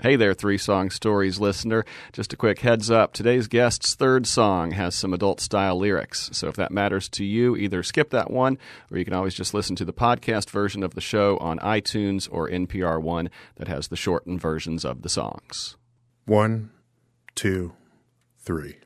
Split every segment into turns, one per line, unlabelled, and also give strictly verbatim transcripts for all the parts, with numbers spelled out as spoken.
Hey there, Three Song Stories listener. Just a quick heads up. Today's guest's third song has some adult-style lyrics. So if that matters to you, either skip that one, or you can always just listen to the podcast version of the show on iTunes or N P R One that has the shortened versions of the songs.
One, two, three.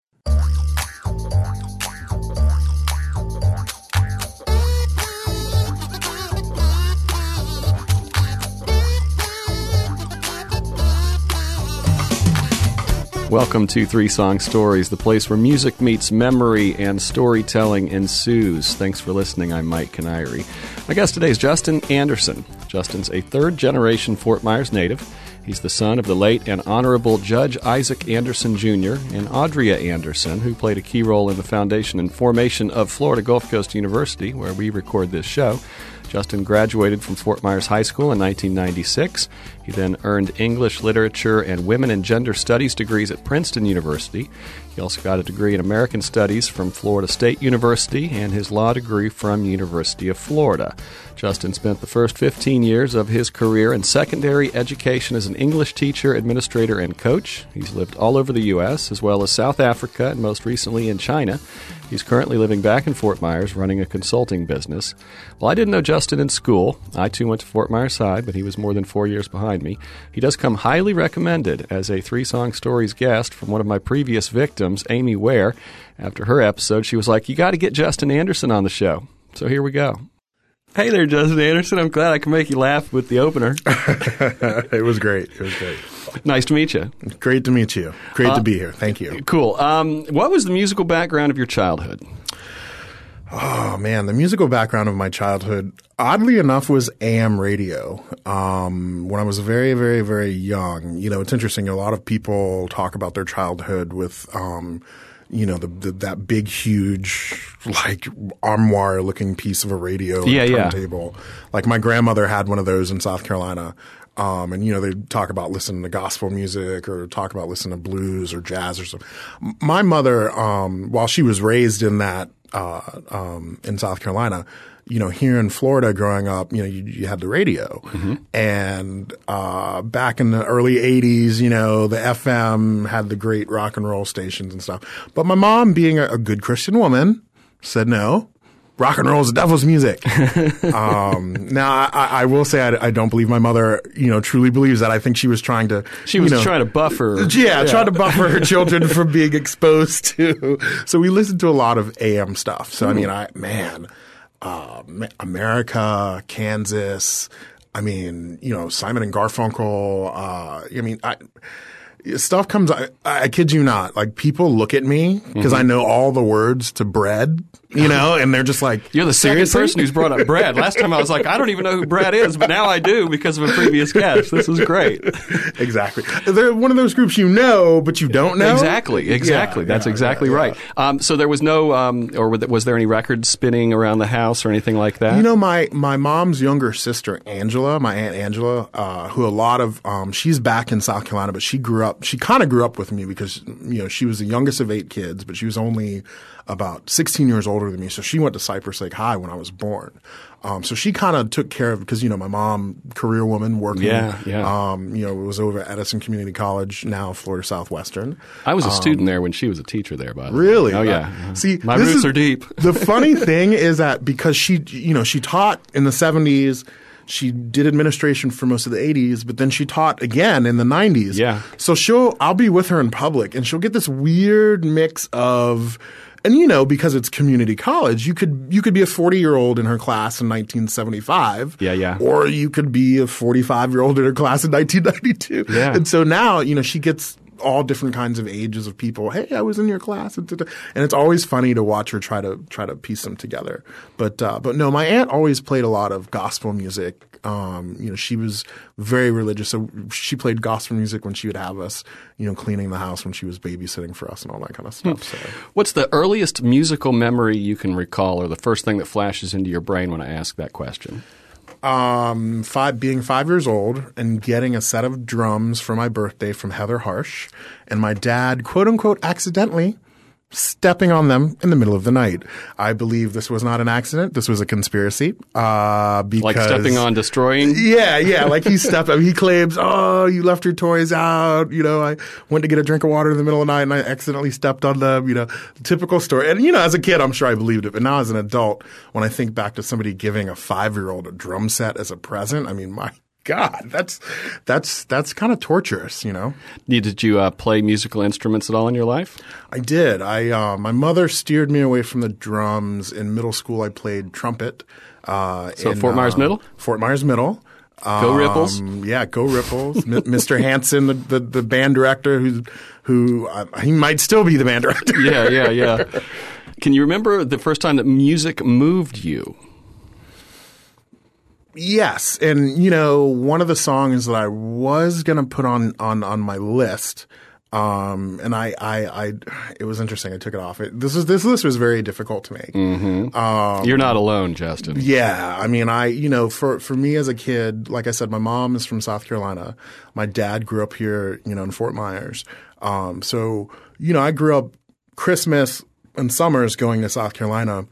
Welcome to Three Song Stories, the place where music meets memory and storytelling ensues. Thanks for listening. I'm Mike Canary. My guest today is Justin Anderson. Justin's a third-generation Fort Myers native. He's the son of the late and Honorable Judge Isaac Anderson Junior and Audria Anderson, who played a key role in the foundation and formation of Florida Gulf Coast University, where we record this show. Justin graduated from Fort Myers High School in nineteen ninety-six. He then earned English, Literature, and Women and Gender Studies degrees at Princeton University. He also got a degree in American Studies from Florida State University and his law degree from University of Florida. Justin spent the first fifteen years of his career in secondary education as an English teacher, administrator, and coach. He's lived all over the U S, as well as South Africa, and most recently in China. He's currently living back in Fort Myers, running a consulting business. Well, I didn't know Justin in school. I, too, went to Fort Myers High, but he was more than four years behind me. He does come highly recommended as a Three Song Stories guest from one of my previous victims, Amy Ware. After her episode, she was like, you got to get Justin Anderson on the show. So here we go. Hey there, Justin Anderson. I'm glad I can make you laugh with the opener.
It was great. It was great.
Nice to meet you.
Great to meet you. Great
uh,
to be here. Thank you.
Cool. Um, what was the musical background of your childhood?
Oh, man. The musical background of my childhood, oddly enough, was A M radio. Um, when I was very, very, very young, you know, it's interesting. A lot of people talk about their childhood with um, – you know, the, the that big, huge, like armoire-looking piece of a radio
yeah,
turntable.
Yeah.
Like my grandmother had one of those in South Carolina. Um, and, you know, they talk about listening to gospel music or talk about listening to blues or jazz or something. My mother, um, while she was raised in that uh, um, in South Carolina, you know, here in Florida growing up, you know, you, you had the radio. Mm-hmm. And uh back in the early eighties, you know, the F M had the great rock and roll stations and stuff. But my mom, being a, a good Christian woman, said no. Rock and roll is the devil's music. um, now, I, I will say I, I don't believe my mother, you know, truly believes that. I think she was trying to,
she was
you know,
trying to buffer,
yeah,
yeah,
trying to buffer her children from being exposed to. So we listened to a lot of A M stuff. So mm. I mean, I man. Uh, America, Kansas. I mean, you know, Simon and Garfunkel. Uh, I mean, I, stuff comes. I, I kid you not. Like people look at me because mm-hmm. I know all the words to bread. You know, and they're just like,
you're the second person who's brought up Brad. Last time I was like, I don't even know who Brad is, but now I do because of a previous guest. This is great.
Exactly. They're one of those groups you know, but you don't know.
Exactly. Exactly. Yeah, That's yeah, exactly yeah, right. Yeah. Um, so there was no, um, or was there any records spinning around the house or anything like that?
You know, my, my mom's younger sister, Angela, my Aunt Angela, uh, who a lot of, um, she's back in South Carolina, but she grew up, she kind of grew up with me because, you know, she was the youngest of eight kids, but she was only about sixteen years older than me. So she went to Cypress Lake High when I was born. Um, so she kind of took care of, because, you know, my mom, career woman, working,
yeah, yeah.
Um, you know, was over at Edison Community College, now Florida Southwestern.
I was a
um,
student there when she was a teacher there, by the way.
Really?
Oh, yeah.
Uh, see,
my roots
is,
are deep.
The funny thing is that because she, you know, she taught in the seventies, she did administration for most of the eighties, but then she taught again in the nineties.
Yeah.
So she'll, I'll be with her in public and she'll get this weird mix of, and you know, because it's community college, you could you could be a forty-year-old in her class in nineteen seventy-five.
Yeah, yeah.
Or you could be a forty-five-year-old in her class in nineteen ninety-two.
Yeah.
And so now, you know, she gets all different kinds of ages of people. Hey, I was in your class, and, and it's always funny to watch her try to try to piece them together. But uh, but no, my aunt always played a lot of gospel music. Um, you know, she was very religious, so she played gospel music when she would have us, you know, cleaning the house when she was babysitting for us and all that kind of stuff. So,
what's the earliest musical memory you can recall, or the first thing that flashes into your brain when I ask that question?
Um, five, being five years old and getting a set of drums for my birthday from Heather Harsh, and my dad, quote unquote, accidentally stepping on them in the middle of the night. I believe this was not an accident. This was a conspiracy. Uh, because,
like stepping on destroying?
Yeah, yeah. Like he stepped up. He claims, oh, you left your toys out. You know, I went to get a drink of water in the middle of the night and I accidentally stepped on them. You know, typical story. And, you know, as a kid, I'm sure I believed it. But now as an adult, when I think back to somebody giving a five-year-old a drum set as a present, I mean, my God, that's that's that's kind of torturous, you know.
Did you uh, play musical instruments at all in your life?
I did. I uh, my mother steered me away from the drums. In middle school, I played trumpet. Uh,
so
in,
Fort Myers
uh,
Middle?
Fort Myers Middle.
Go
um,
Ripples.
Yeah, go Ripples. Mister Hansen, the, the the band director, who who uh, he might still be the band director.
yeah, yeah, yeah. Can you remember the first time that music moved you?
Yes, and you know, one of the songs that I was gonna put on on on my list, um, and I, I, I, it was interesting. I took it off. It, this was this list was very difficult to make.
Mm-hmm.
Um,
You're not alone, Justin.
Yeah, I mean, I, you know, for for me as a kid, like I said, my mom is from South Carolina. My dad grew up here, you know, in Fort Myers. Um, so you know, I grew up Christmas and summers going to South Carolina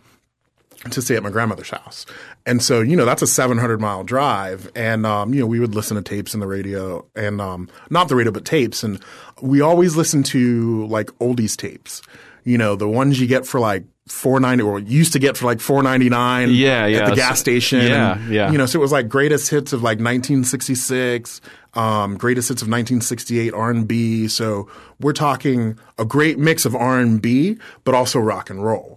to stay at my grandmother's house. And so, you know, that's a seven hundred mile drive. And, um, you know, we would listen to tapes in the radio and, um, not the radio, but tapes. And we always listened to like oldies tapes, you know, the ones you get for like four ninety or used to get for like four ninety-nine
yeah, yeah.
at the gas station.
Yeah,
and,
yeah.
You know, so it was like greatest hits of like nineteen sixty-six, um, greatest hits of nineteen sixty-eight R and B. So we're talking a great mix of R and B, but also rock and roll.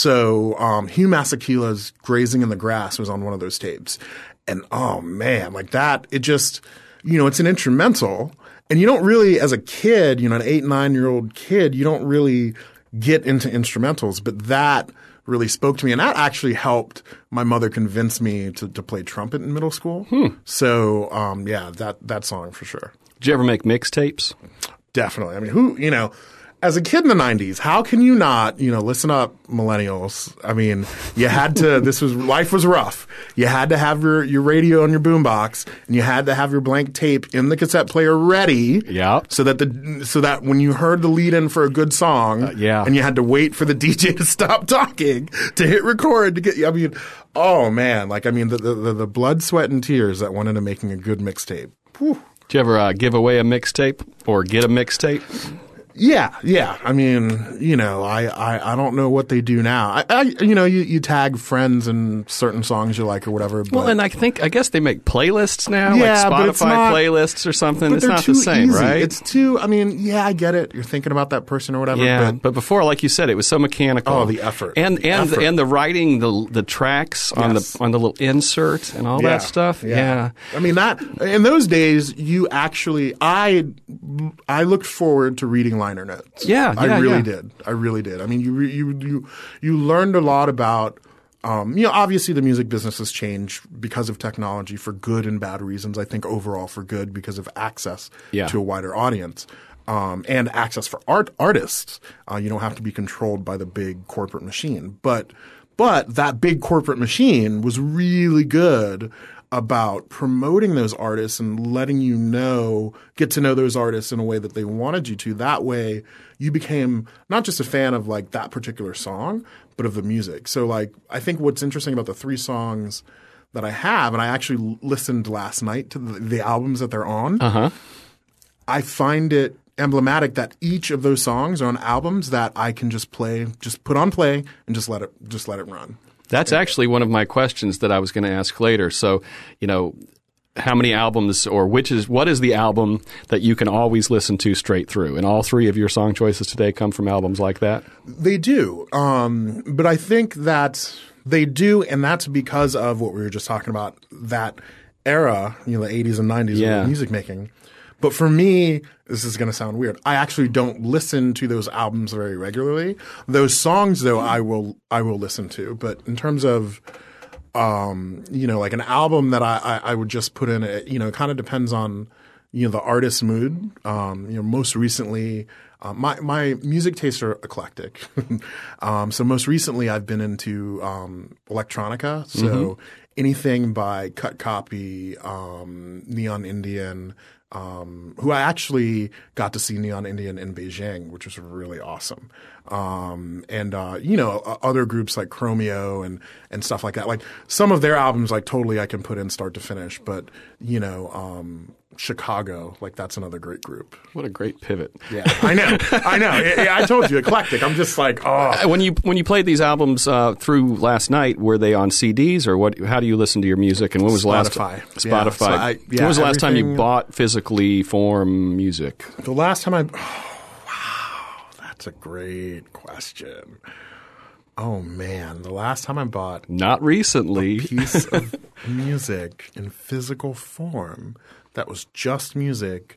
So um, Hugh Masekela's "Grazing in the Grass" was on one of those tapes, and oh man, like that, it just, you know, it's an instrumental, and you don't really, as a kid, you know, an eight nine year old kid, you don't really get into instrumentals, but that really spoke to me, and that actually helped my mother convince me to, to play trumpet in middle school.
Hmm.
So um, yeah, that that song for sure.
Did you ever make mixtapes?
Definitely. I mean, who you know. As a kid in the nineties, how can you not, you know, listen up, millennials. I mean, you had to, this was, life was rough. You had to have your, your radio on your boombox, and you had to have your blank tape in the cassette player ready.
Yeah.
So that the, so that when you heard the lead in for a good song,
uh, yeah.
and you had to wait for the D J to stop talking to hit record to get, I mean, oh man, like, I mean, the, the, the blood, sweat, and tears that went into making a good mixtape. Whew.
Did you ever uh, give away a mixtape or get a mixtape?
Yeah, yeah. I mean, you know, I, I, I don't know what they do now. I, I you know, you, you tag friends and certain songs you like or whatever. But,
well, and I think I guess they make playlists now,
yeah,
like
but it's
Spotify
not,
playlists or something.
But
it's
they're
not
too
the same,
easy.
right?
It's too. I mean, yeah, I get it. You're thinking about that person or whatever.
Yeah,
but,
but before, like you said, it was so mechanical.
Oh, the effort
and
the
and
effort.
and the writing, the the tracks on
yes.
the on the little insert and all
yeah.
that stuff.
Yeah.
yeah,
I mean that in those days, you actually, I I looked forward to reading liner notes.
Yeah,
I
yeah,
really
yeah.
did. I really did. I mean, you you you you learned a lot about. Um, you know, obviously the music business has changed because of technology for good and bad reasons. I think overall for good because of access
yeah.
to a wider audience. Um, and access for art artists. Uh, you don't have to be controlled by the big corporate machine. But but that big corporate machine was really good about promoting those artists and letting you know, get to know those artists in a way that they wanted you to. That way you became not just a fan of like that particular song, but of the music. So like I think what's interesting about the three songs that I have, and I actually listened last night to the, the albums that they're on,
uh-huh.
I find it emblematic that each of those songs are on albums that I can just play, just put on play and just let it, just let it run.
That's actually one of my questions that I was going to ask later. So, you know, how many albums or which is what is the album that you can always listen to straight through? And all three of your song choices today come from albums like that?
They do. Um, but I think that they do, and that's because of what we were just talking about, that era, you know, the eighties and nineties
yeah.
of music making. But for me, this is going to sound weird. I actually don't listen to those albums very regularly. Those songs, though, I will I will listen to. But in terms of, um, you know, like an album that I, I, I would just put in, it, you know, it kind of depends on, you know, the artist's mood. Um, you know, most recently, uh, my my music tastes are eclectic. um, so most recently, I've been into um, electronica. So mm-hmm. anything by Cut Copy, um, Neon Indian. um, who I actually got to see Neon Indian in Beijing, which was really awesome. Um, and, uh, you know, other groups like Chromeo and, and stuff like that. Like some of their albums, like totally I can put in start to finish, but, you know, um, Chicago, like that's another great group.
What a great pivot.
Yeah, I know. I know. I, I told you, eclectic. I'm just like, oh.
When you when you played these albums uh, through last night, were they on C Ds or what? How do you listen to your music? And when was the last
Spotify.
Spotify?
Yeah, so I, yeah,
when was the last time you
everything-
bought physically form music?
The last time I, oh, wow, that's a great question. Oh man, the last time I bought
Not recently.
a piece of music in physical form that was just music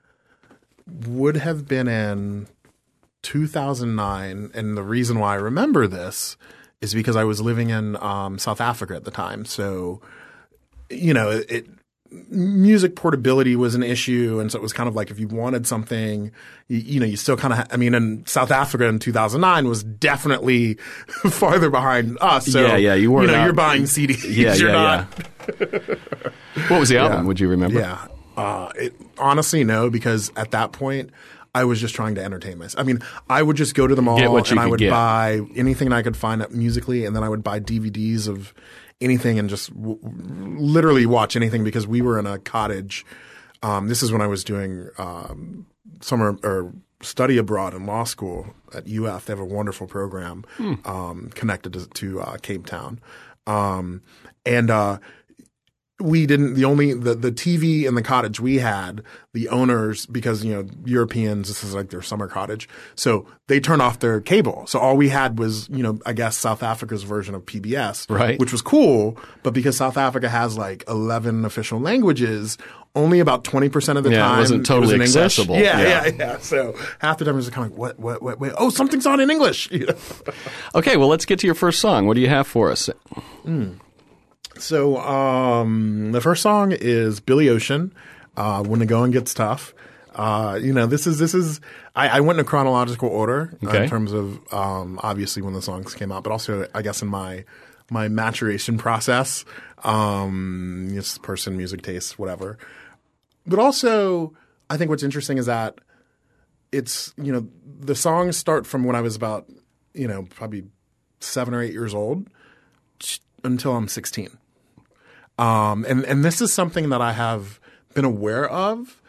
would have been in two thousand nine. And the reason why I remember this is because I was living in um, South Africa at the time. So, you know, it, it music portability was an issue. And so it was kind of like if you wanted something, you, you know, you still kind of, ha- I mean, in South Africa in two thousand nine was definitely farther behind us. So,
Yeah, yeah, you weren't
You know,
out-
you're buying C Ds.
Yeah,
you're
yeah,
not,
yeah. What was the album?
Yeah.
Would you remember?
Yeah. Uh, it, honestly, no, because at that point, I was just trying to entertain myself. I mean, I would just go to the mall
Get what you
and I
could
would
get.
buy anything I could find up musically, and then I would buy D V Ds of anything and just w- literally watch anything because we were in a cottage. Um, this is when I was doing um, summer or study abroad in law school at U F. They have a wonderful program
Hmm.
um, connected to, to uh, Cape Town. Um, and uh, we didn't – the only the, – the T V in the cottage we had, the owners – because, you know, Europeans, this is like their summer cottage. So they turned off their cable. So all we had was, you know, I guess South Africa's version of P B S.
Right.
Which was cool. But because South Africa has like eleven official languages, only about twenty percent of the
Yeah, it
time
wasn't totally
it was in English.
accessible.
Yeah,
Yeah.
yeah, yeah. So half the time it was kind of like, what, what, what, wait, oh, something's on in English. You know?
Okay, well, let's get to your first song. What do you have for us?
So um, the first song is Billy Ocean, uh, When the Going Gets Tough. Uh, you know, this is this is I, I went in a chronological order uh,
Okay.
in terms of um, obviously when the songs came out, but also I guess in my my maturation process, um, just person, music taste, whatever. But also, I think what's interesting is that it's you know the songs start from when I was about you know probably seven or eight years old until I'm sixteen. Um, and, and this is something that I have been aware of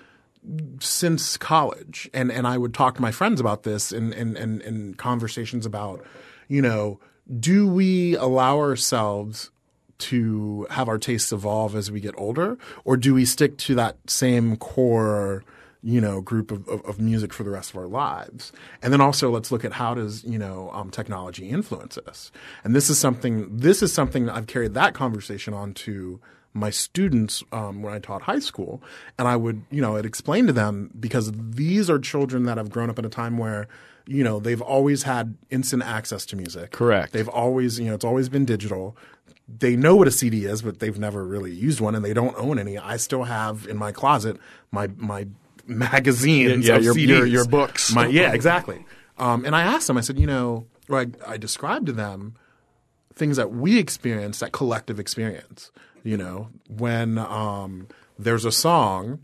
since college. And, and I would talk to my friends about this in, in, in, in conversations about, you know, do we allow ourselves to have our tastes evolve as we get older, or do we stick to that same core you know, group of, of, of music for the rest of our lives? And then also let's look at how does, you know, um, technology influence us? And this is something, this is something that I've carried that conversation on to my students um, when I taught high school. And I would, you know, I'd explain to them because these are children that have grown up in a time where, you know, they've always had instant access to music.
Correct.
They've always, you know, it's always been digital. They know what a C D is, but they've never really used one, and they don't own any. I still have in my closet my my magazines
Yeah,
of
your-
C Ds.
your- your books.
My, yeah, exactly. Um, and I asked them, I said, you know, or I, I described to them things that we experience, that collective experience. You know, when um, there's a song,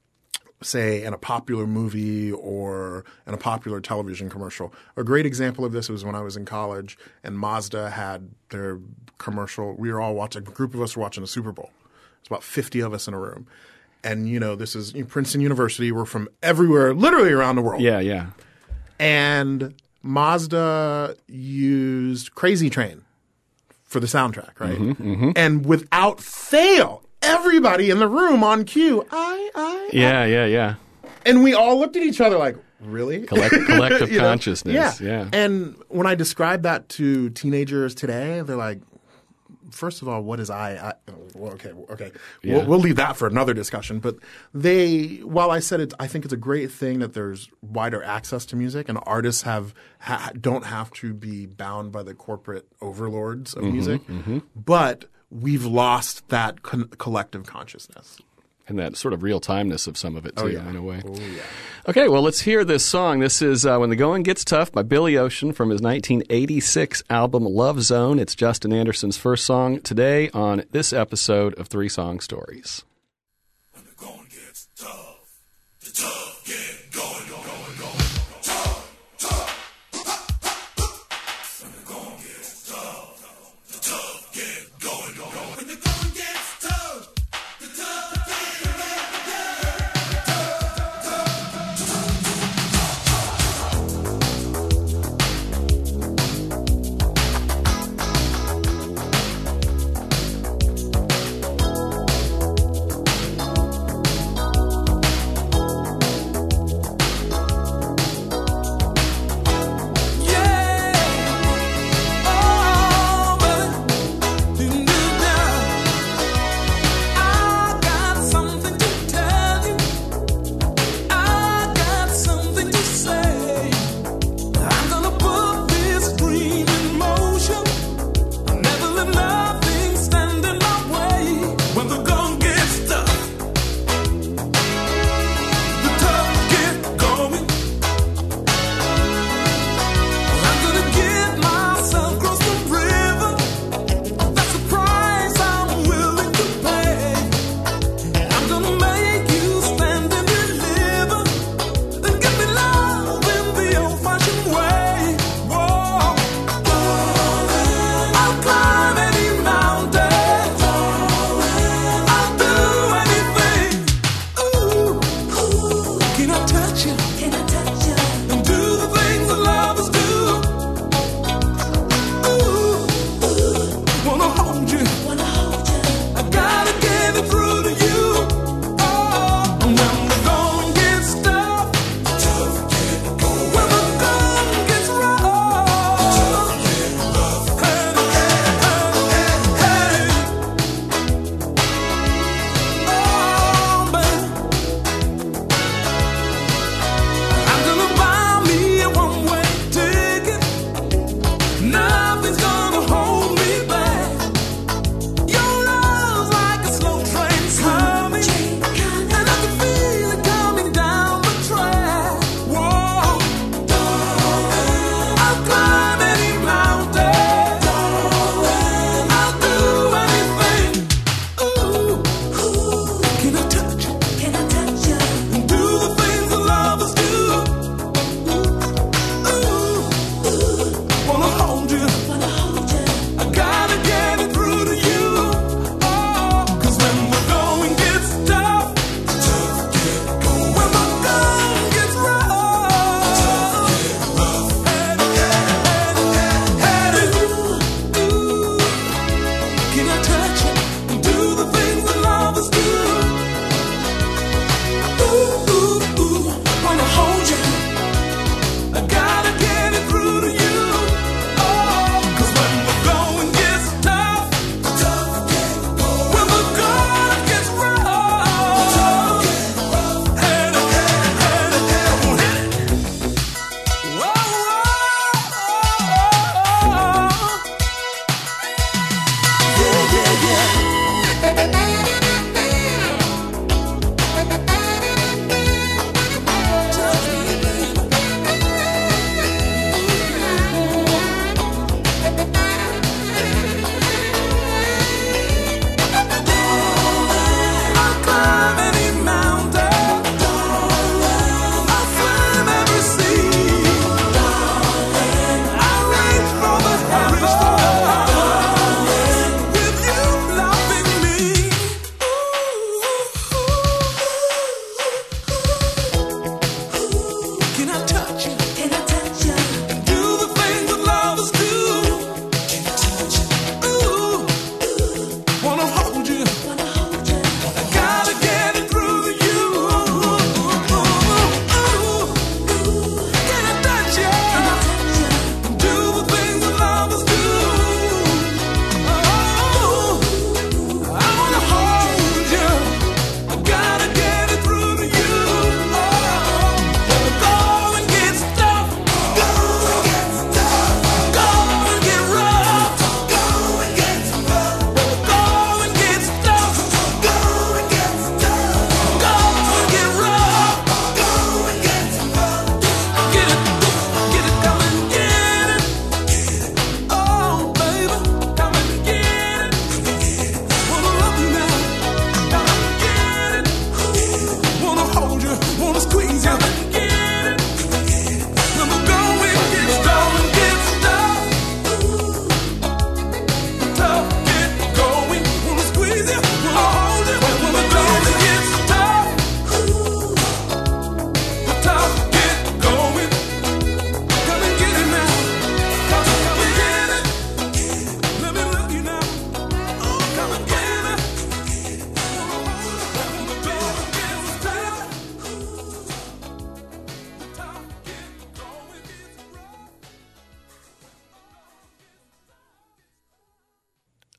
say in a popular movie or in a popular television commercial. A great example of this was when I was in college and Mazda had their commercial. We were all watching, a group of us were watching a Super Bowl. It's about fifty of us in a room. And, you know, this is you know, Princeton University. We're from everywhere, literally around the world.
Yeah, yeah.
And Mazda used Crazy Train for the soundtrack, right?
Mm-hmm, mm-hmm.
And without fail, everybody in the room on cue, I, I,
Yeah, yeah, yeah.
and we all looked at each other like, really?
Collect- collective
You know?
consciousness, yeah.
And when I describe that to teenagers today, they're like, first of all, what is I? I well, okay, okay.
Yeah.
We'll, we'll leave that for another discussion. But they, while I said it, I think it's a great thing that there's wider access to music and artists have ha, don't have to be bound by the corporate overlords of
Mm-hmm,
music. But we've lost that con- collective consciousness.
And that sort of real timeness of some of it, too,
yeah.
in a way.
Oh, yeah.
Okay, well, let's hear this song. This is uh, When the Going Gets Tough by Billy Ocean from his nineteen eighty-six album Love Zone. It's Justin Anderson's first song today on this episode of Three Song Stories.
When the going gets tough.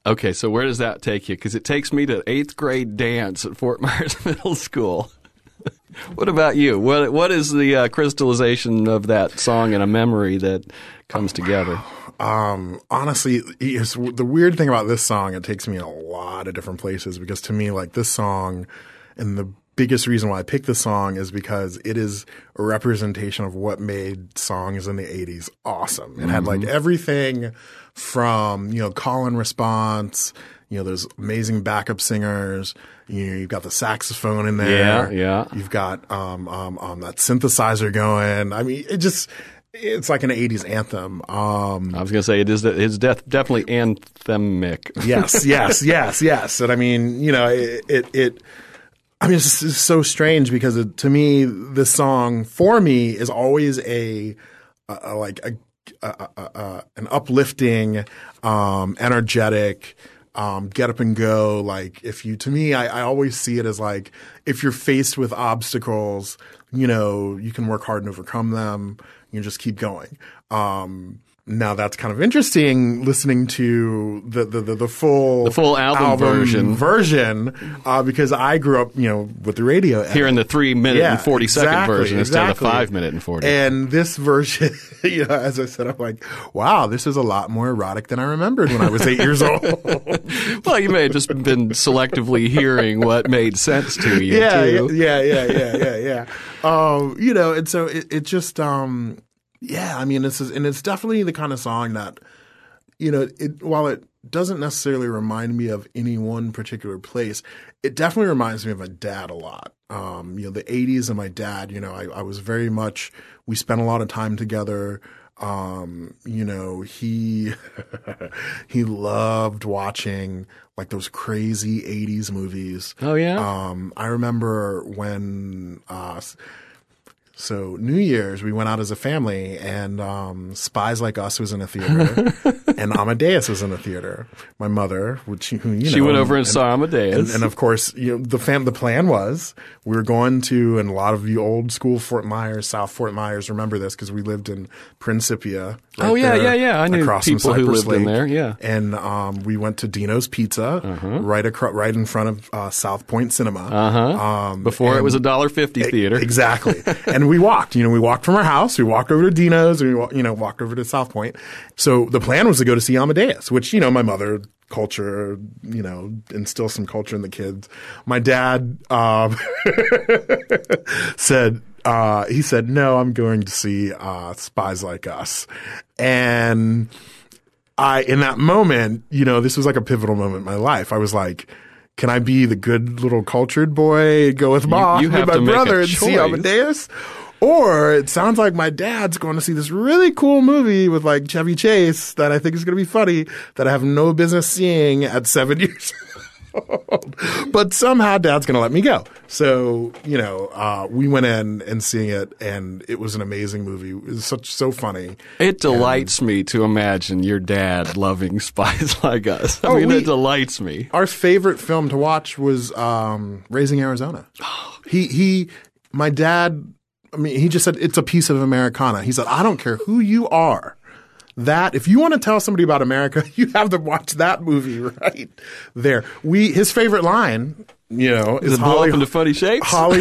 Okay, so where does that take you? Because it takes me to eighth grade dance at Fort Myers Middle School. What about you? What What is the uh, crystallization of that song in a memory that comes together?
Um, honestly, it's, the weird thing about this song, it takes me in a lot of different places because to me, like this song, and the biggest reason why I picked this song is because it is a representation of what made songs in the eighties awesome. It mm-hmm. had like everything from, you know, call and response, you know, those amazing backup singers. You know, you've got the saxophone in there.
Yeah, yeah.
You've got um, um, um, that synthesizer going. I mean, it just it's like an eighties anthem. Um,
I was going to say it is. It's def- definitely anthemic.
Yes, yes, yes, yes. And I mean, you know, it it. it I mean, it's just it's so strange because it, to me, this song for me is always a, a, a like a, a, a, a an uplifting, um, energetic. Um, get up and go. Like if you, to me, I, I always see it as like, if you're faced with obstacles, you know, you can work hard and overcome them. You can just keep going. Um, now that's kind of interesting listening to the, the, the, the full,
the full album,
album
version,
version, uh, because I grew up, you know, with the radio.
Hearing the three minute
yeah,
and forty second
exactly,
version
exactly.
instead of the five minute and forty.
And this version, you know, as I said, I'm like, wow, this is a lot more erotic than I remembered when I was eight years old.
Well, you may have just been selectively hearing what made sense to you.
Yeah,
too.
yeah, yeah, yeah, yeah, yeah. Um, you know, and so it, it just, um, yeah, I mean, this is, and it's definitely the kind of song that, you know, it, while it doesn't necessarily remind me of any one particular place, it definitely reminds me of my dad a lot. Um, you know, the eighties and my dad, you know, I, I was very much, we spent a lot of time together. Um, you know, he, he loved watching like those crazy eighties movies.
Oh, yeah.
Um, I remember when, uh, So New Year's, we went out as a family, and um, Spies Like Us was in a theater, and Amadeus was in a theater. My mother, which who you know,
she went over and, and saw
and,
Amadeus,
and, and of course, you know, the fam- the plan was we were going to, and a lot of you old school Fort Myers, South Fort Myers, remember this because we lived in Principia. Right
oh yeah,
there,
yeah, yeah. I knew people who lived
Lake.
in there. Yeah,
and um, we went to Dino's Pizza
uh-huh.
right across, right in front of uh, South Point Cinema.
Uh-huh. Um, Before it was a dollar fifty theater.
Exactly, and we walked. You know, we walked from our house. We walked over to Dino's, and we you know walked over to South Point. So the plan was to go to see Amadeus, which you know my mother. Culture, you know, instill some culture in the kids. My dad um, said, uh, he said, no, I'm going to see uh, Spies Like Us. And I, in that moment, you know, this was like a pivotal moment in my life. I was like, can I be the good little cultured boy, go with mom,
you, you
with my brother and see Amadeus? Or it sounds like my dad's going to see this really cool movie with like Chevy Chase that I think is going to be funny that I have no business seeing at seven years old. But somehow dad's going to let me go. So, you know, uh, we went in and seeing it, and it was an amazing movie. It was such so funny.
It delights and, me to imagine your dad loving Spies Like Us. I
oh,
mean,
we,
it delights me.
Our favorite film to watch was um, Raising Arizona. he, he, my dad... I mean, he just said, it's a piece of Americana. He said, I don't care who you are. That, if you want to tell somebody about America, you have to watch that movie right there. We, his favorite line, you know,
is,
is
it blow
Holly,
up into funny shapes?
Holly.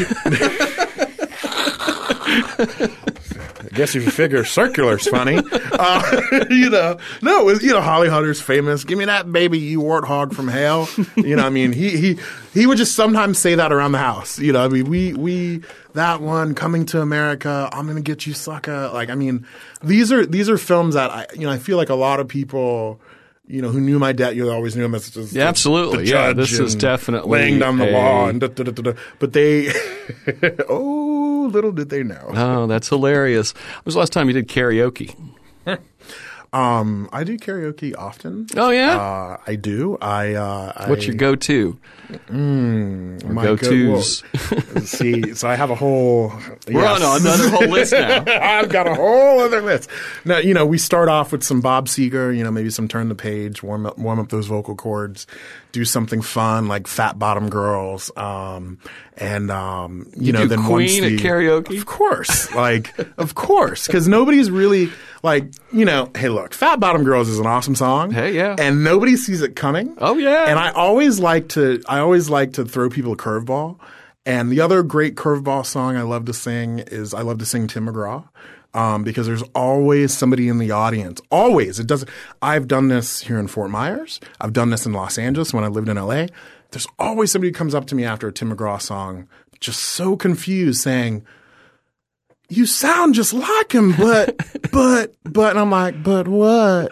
I guess if you figure circular's funny, uh, you know, no, it was, you know, Holly Hunter's famous. Give me that baby, you warthog from hell. You know, I mean, he, he, he would just sometimes say that around the house. You know, I mean, we, we, that one, Coming to America, I'm going to get you sucker. Like, I mean, these are, these are films that I, you know, I feel like a lot of people, you know, who knew my dad, you always knew him as, as
yeah,
the,
absolutely.
the
yeah, this is definitely
laying down the
a,
law and da, da, da, da, da. But they, oh, little did they know.
Oh, that's hilarious. When was the last time you did karaoke?
Um, I do karaoke often.
Oh yeah,
uh, I do. I. Uh,
What's
I,
your go-to?
Mm, my
go-tos.
Go, see, so I have a whole.
We're
yes.
on another whole list now.
I've got a whole other list. Now, you know, we start off with some Bob Seger. You know, maybe some Turn the Page, warm up, warm up those vocal cords, do something fun like Fat Bottom Girls, um, And, um, you
you
know,
do
then
Queen
once
at
the,
karaoke?
Of course. Like, of course. Because nobody's really, like, you know, hey, look, Fat Bottom Girls is an awesome song.
Hey, yeah.
And nobody sees it coming.
Oh, yeah.
And I always like to, I always like to throw people a curveball. And the other great curveball song I love to sing is I love to sing Tim McGraw. Um, because there's always somebody in the audience. Always. It doesn't, I've done this here in Fort Myers. I've done this in Los Angeles when I lived in L A. There's always somebody who comes up to me after a Tim McGraw song, just so confused, saying, "You sound just like him, but, but, but," and I'm like, "But what?"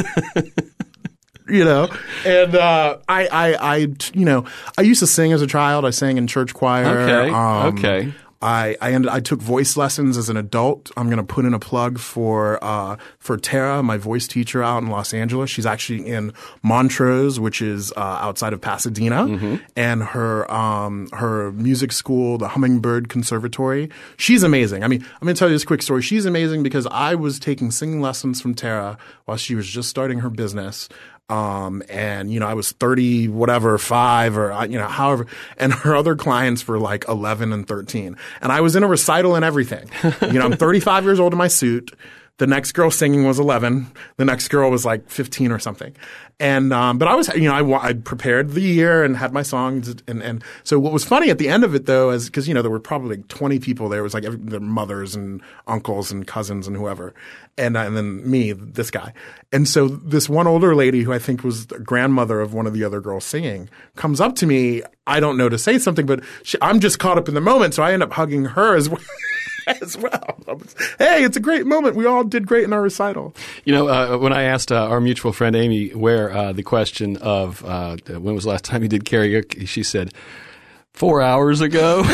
You know, and uh, I, I, I, you know, I used to sing as a child. I sang in church choir.
Okay.
Um,
okay.
I I, ended, I took voice lessons as an adult. I'm going to put in a plug for uh, for Tara, my voice teacher out in Los Angeles. She's actually in Montrose, which is uh, outside of Pasadena, mm-hmm. and her um, her music school, the Hummingbird Conservatory. She's amazing. I mean, I'm going to tell you this quick story. She's amazing because I was taking singing lessons from Tara while she was just starting her business. Um, and, you know, I was thirty, whatever, five or, you know, however, and her other clients were like eleven and thirteen. And I was in a recital and everything. You know, I'm thirty-five years old in my suit. The next girl singing was eleven. The next girl was like fifteen or something. And, um, but I was, you know, I, I prepared the year and had my songs. And, and so what was funny at the end of it though is because, you know, there were probably like twenty people there. It was like every, their mothers and uncles and cousins and whoever. And, uh, and then me, this guy. And so this one older lady who I think was the grandmother of one of the other girls singing comes up to me. I don't know to say something, but she, I'm just caught up in the moment. So I end up hugging her as well. As well. Hey, it's a great moment. We all did great in our recital.
You know, uh, when I asked uh, our mutual friend Amy Ware uh, the question of uh, when was the last time you did karaoke, she said, four hours ago.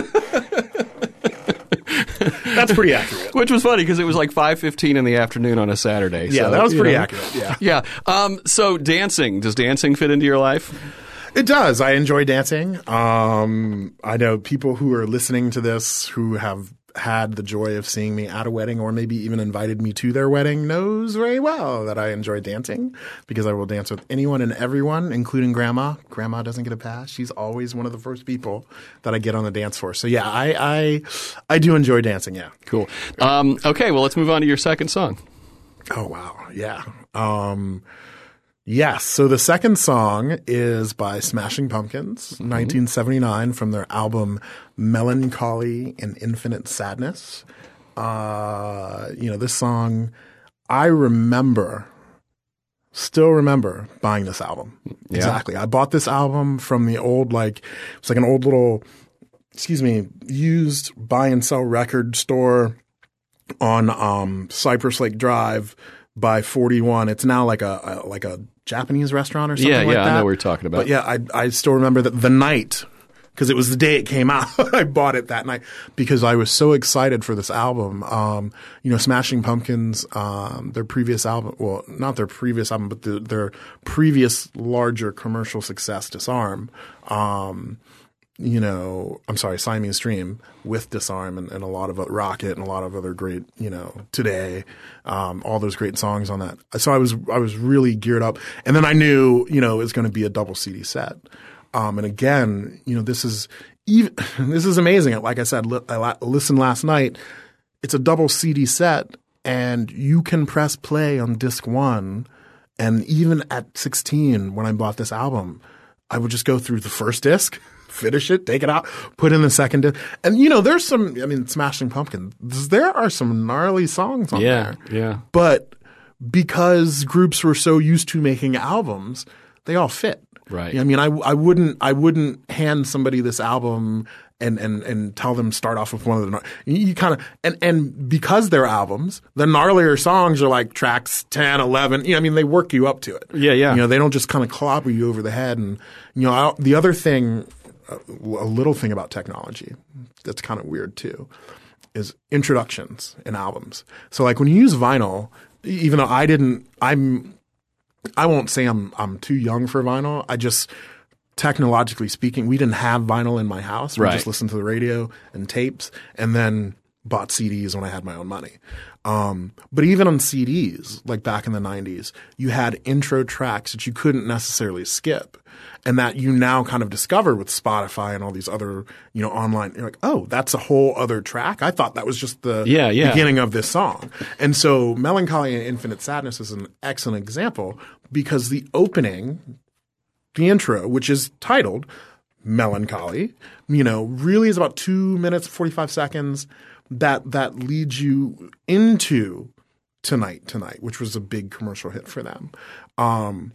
That's pretty accurate.
Which was funny because it was like five fifteen in the afternoon on a Saturday.
Yeah,
so,
that was pretty
know.
accurate. Yeah.
Yeah. Um, so dancing. Does dancing fit into your life?
It does. I enjoy dancing. Um, I know people who are listening to this who have had the joy of seeing me at a wedding or maybe even invited me to their wedding knows very well that I enjoy dancing because I will dance with anyone and everyone, including grandma. Grandma doesn't get a pass. She's always one of the first people that I get on the dance floor. So yeah, I I, I do enjoy dancing. Yeah.
Cool. Um, okay. Well, let's move on to your second song.
Oh, wow. Yeah. Um, Yes. So the second song is by Smashing Pumpkins, mm-hmm. nineteen seventy-nine, from their album Melancholy and Infinite Sadness. Uh, you know, this song, I remember, still remember buying this album. Yeah. Exactly. I bought this album from the old, like, it's like an old little, excuse me, used buy and sell record store on um, Cypress Lake Drive by forty-one. It's now like a, a like a Japanese restaurant or something
yeah,
like that.
Yeah, yeah, I know what you're talking about.
But yeah, I I still remember that the night, because it was the day it came out, I bought it that night because I was so excited for this album. Um, you know, Smashing Pumpkins, um, their previous album, well, not their previous album, but the, their previous larger commercial success, Disarm. Um, you know, I'm sorry, Siamese Dream with Disarm and, and a lot of uh, Rocket and a lot of other great, you know, Today, um, all those great songs on that. So I was, I was really geared up. And then I knew, you know, it was going to be a double C D set. Um, and again, you know, this is even, this is amazing. Like I said, li- I listened last night. It's a double C D set and you can press play on disc one. And even at sixteen, when I bought this album, I would just go through the first disc, finish it, take it out, put in the second disc. And, you know, there's some, I mean, Smashing Pumpkins, there are some gnarly songs on
yeah,
there.
Yeah,
But because groups were so used to making albums, they all fit.
Right.
I mean, I, I wouldn't I wouldn't hand somebody this album and, and, and tell them start off with one of the – you kind of – and and because they're albums, the gnarlier songs are like tracks ten, eleven. You know, I mean, they work you up to it.
Yeah, yeah.
You know, they don't just kind of clobber you over the head. And, you know, I, the other thing – a little thing about technology that's kind of weird too is introductions in albums. So like when you use vinyl, even though I didn't – I'm – I won't say I'm I'm too young for vinyl. I just technologically speaking, we didn't have vinyl in my house. We
right.
just listened to the radio and tapes. And then bought C Ds when I had my own money. Um, but even on C Ds, like back in the nineties, you had intro tracks that you couldn't necessarily skip. And that you now kind of discover with Spotify and all these other, you know, online, you're like, oh, that's a whole other track. I thought that was just the
yeah, yeah.
beginning of this song. And so Melancholy and Infinite Sadness is an excellent example because the opening, the intro, which is titled Melancholy, you know, really is about two minutes, forty-five seconds that, that leads you into Tonight Tonight, which was a big commercial hit for them. Um,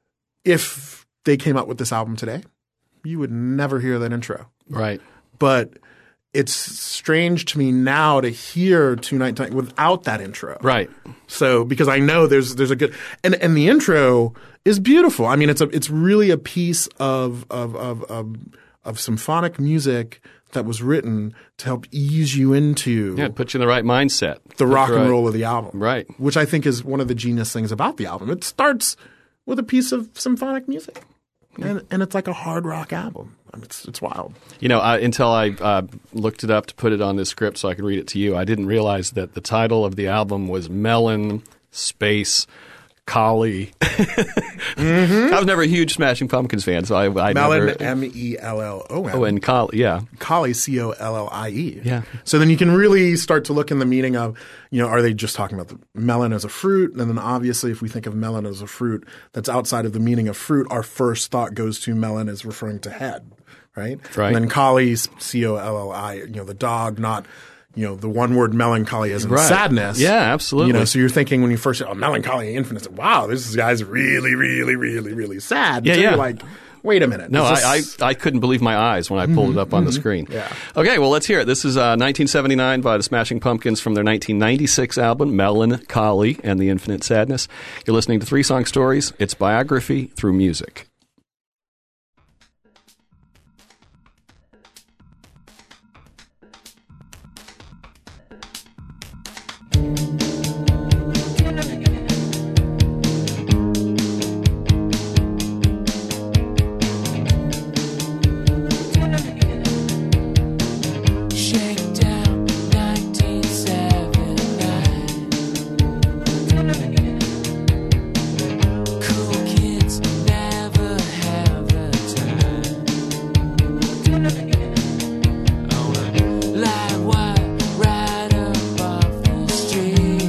if they came out with this album today, you would never hear that intro.
Right.
But it's strange to me now to hear Tonight Tonight without that intro.
Right.
So because I know there's there's a good and, and the intro is beautiful. I mean it's a it's really a piece of of of of, of symphonic music that was written to help ease you into
yeah, put you in the right mindset.
The rock
right.
and roll of the album.
Right.
Which I think is one of the genius things about the album. It starts with a piece of symphonic music. And, and it's like a hard rock album. I mean, it's it's wild.
You know, uh, until I uh, looked it up to put it on this script so I could read it to you, I didn't realize that the title of the album was Melon Space Collie. mm-hmm. I was never a huge Smashing Pumpkins fan, so I, I
Melon,
never...
M E L L O N.
Oh, and Collie, yeah.
Collie, C O L L I E.
Yeah.
So then you can really start to look in the meaning of, you know, are they just talking about the melon as a fruit? And then obviously if we think of melon as a fruit that's outside of the meaning of fruit, our first thought goes to melon as referring to head, right?
Right.
And then Collie, C O L L I, you know, the dog, not... You know, the one word melancholy as in
right.
sadness.
Yeah, absolutely.
You know, so you're thinking when you first say, oh, melancholy infinite, wow, this guy's really, really, really, really sad.
Yeah,
so
yeah.
You're like, wait a minute.
No, I,
this...
I I couldn't believe my eyes when I pulled mm-hmm, it up on mm-hmm. the screen.
Yeah.
Okay, well, let's hear it. This is uh, nineteen seventy-nine by the Smashing Pumpkins from their nineteen ninety-six album, Melancholy and the Infinite Sadness. You're listening to Three Song Stories. It's biography through music.
Like what right up off the street.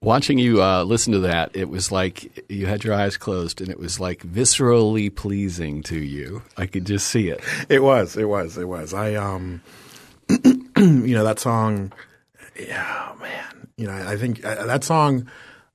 Watching you uh, listen to that, it was like you had your eyes closed, and it was like viscerally pleasing to you. I could just see it.
It was. It was. It was. I, um, you know, that song. Yeah, man. You know, I think uh, that song.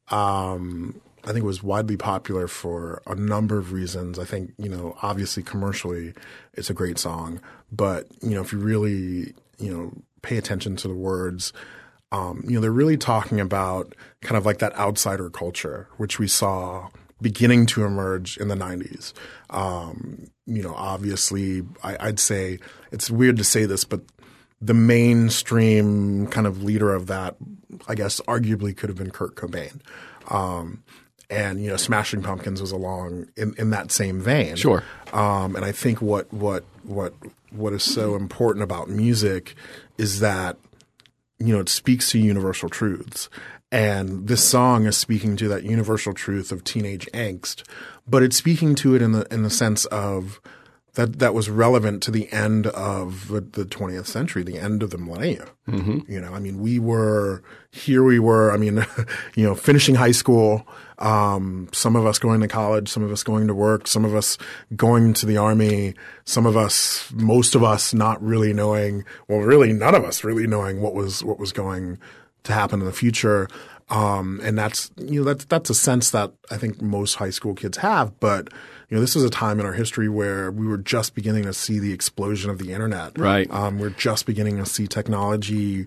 Um, I think was widely popular for a number of reasons. I think, you know, obviously commercially, it's a great song, but you know, if you really, you know, pay attention to the words. Um, you know, they're really talking about kind of like that outsider culture, which we saw beginning to emerge in the nineties. Um, you know, obviously, I, I'd say it's weird to say this, but the mainstream kind of leader of that, I guess, arguably could have been Kurt Cobain. Um, and, you know, Smashing Pumpkins was along in, in that same vein.
Sure.
Um, and I think what, what, what, what is so important about music is that, you know, it speaks to universal truths. And this song is speaking to that universal truth of teenage angst, but it's speaking to it in the in the sense of that that was relevant to the end of the, the twentieth century, the end of the millennium. Mm-hmm. You know, I mean, we were here. We were. I mean, you know, finishing high school. Um, some of us going to college, some of us going to work, some of us going to the army, some of us, most of us, not really knowing. Well, really, none of us really knowing what was what was going to happen in the future. Um, and that's, you know, that's, that's a sense that I think most high school kids have. But, you know, this is a time in our history where we were just beginning to see the explosion of the internet.
Right.
Um, we're just beginning to see technology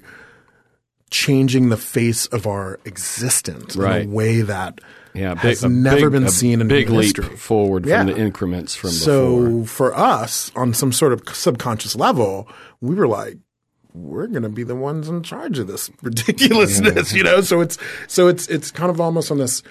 changing the face of our existence
right.
in a way that
yeah,
has
big,
never
big,
been seen in
big leap
history.
forward
yeah.
from the increments from
so
before.
So for us, on some sort of subconscious level, we were like, we're going to be the ones in charge of this ridiculousness, yeah. you know? So it's, so it's, it's kind of almost on this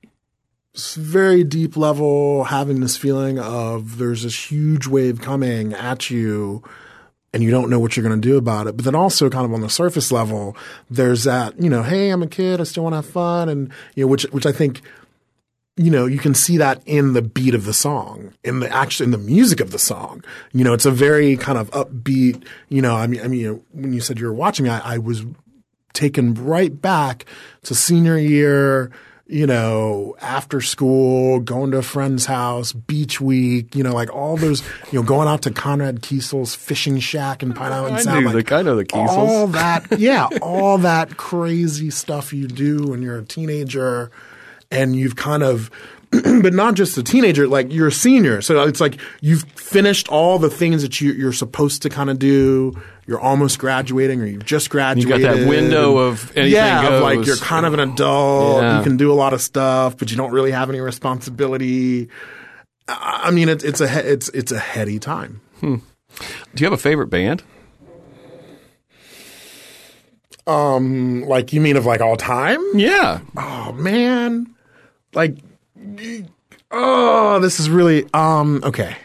very deep level, having this feeling of there's this huge wave coming at you and you don't know what you're going to do about it. But then also kind of on the surface level, there's that, you know, hey, I'm a kid, I still want to have fun. And, you know, which, which I think, you know, you can see that in the beat of the song, in the action, in the music of the song. You know, it's a very kind of upbeat, you know, I mean, I mean, you know, when you said you were watching, I, I was taken right back to senior year, you know, after school, going to a friend's house, beach week, you know, like all those, you know, going out to Conrad Kiesel's fishing shack in Pine Island
I
Sound.
knew
Like
the, I know the Kiesels.
all that, yeah, all that crazy stuff you do when you're a teenager. And you've kind of, but not just a teenager, like you're a senior. So it's like you've finished all the things that you, you're supposed to kind of do. You're almost graduating or you've just graduated.
You got that window of anything
yeah,
goes.
Of like you're kind of an adult.
Yeah.
You can do a lot of stuff, but you don't really have any responsibility. I mean, it's it's a it's it's a heady time.
Hmm. Do you have a favorite band?
Um, like you mean of like all time?
Yeah.
Oh man. Like, oh, this is really, um, okay.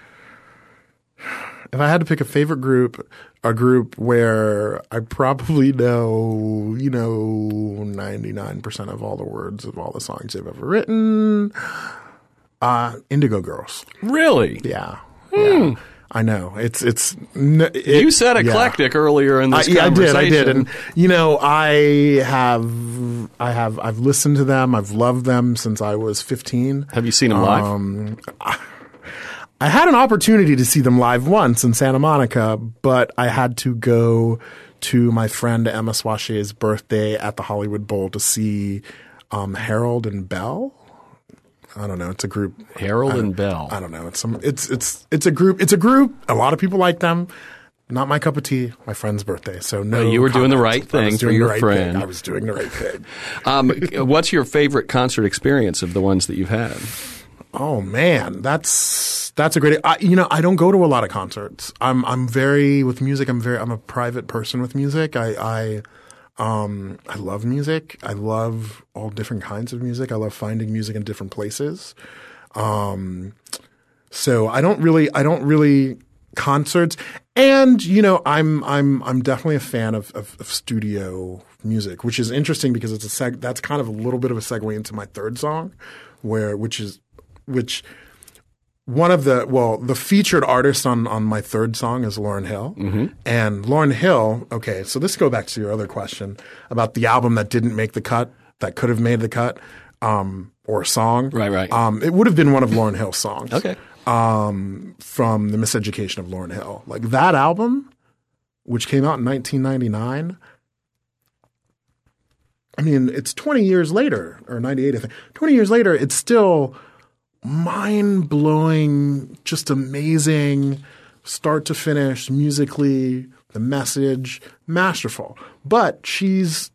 If I had to pick a favorite group, a group where I probably know, you know, ninety-nine percent of all the words of all the songs they've ever written, uh, Indigo Girls.
Really?
Yeah.
Hmm.
Yeah. I know. It's, it's, it,
you said eclectic
yeah.
earlier in this
I, yeah,
conversation.
I did. I did. And, you know, I have, I have, I've listened to them. I've loved them since I was fifteen.
Have you seen them live?
Um, I, I had an opportunity to see them live once in Santa Monica, but I had to go to my friend Emma Swashay's birthday at the Hollywood Bowl to see, um, Harold and Belle. I don't know. It's a group.
Harold
I,
and Bell.
I don't know. It's some. It's it's it's a group. It's a group. A lot of people like them. Not my cup of tea. My friend's birthday. So no.
Well, you were doing the right thing for your
right
friend.
Thing. I was doing the right thing.
um, what's your favorite concert experience of the ones that you've had?
Oh man, that's that's a great. I, you know, I don't go to a lot of concerts. I'm I'm very with music. I'm very. I'm a private person with music. I I. Um, I love music. I love all different kinds of music. I love finding music in different places. Um, so I don't really, I don't really concerts. And, you know, I'm, I'm, I'm definitely a fan of, of, of studio music, which is interesting because it's a seg, that's kind of a little bit of a segue into my third song where, which is, which, one of the, well, the featured artist on, on my third song is Lauryn Hill. Mm-hmm. And Lauryn Hill, okay, so this goes back to your other question about the album that didn't make the cut. that could have made the cut, um, or a song.
Right, right.
Um, it would have been one of Lauryn Hill's songs.
Okay.
Um, from The Miseducation of Lauryn Hill. Like that album, which came out in nineteen ninety-nine. I mean, it's twenty years later, or ninety-eight, I think. twenty years later, it's still mind-blowing, just amazing, start to finish, musically, the message, masterful. But she's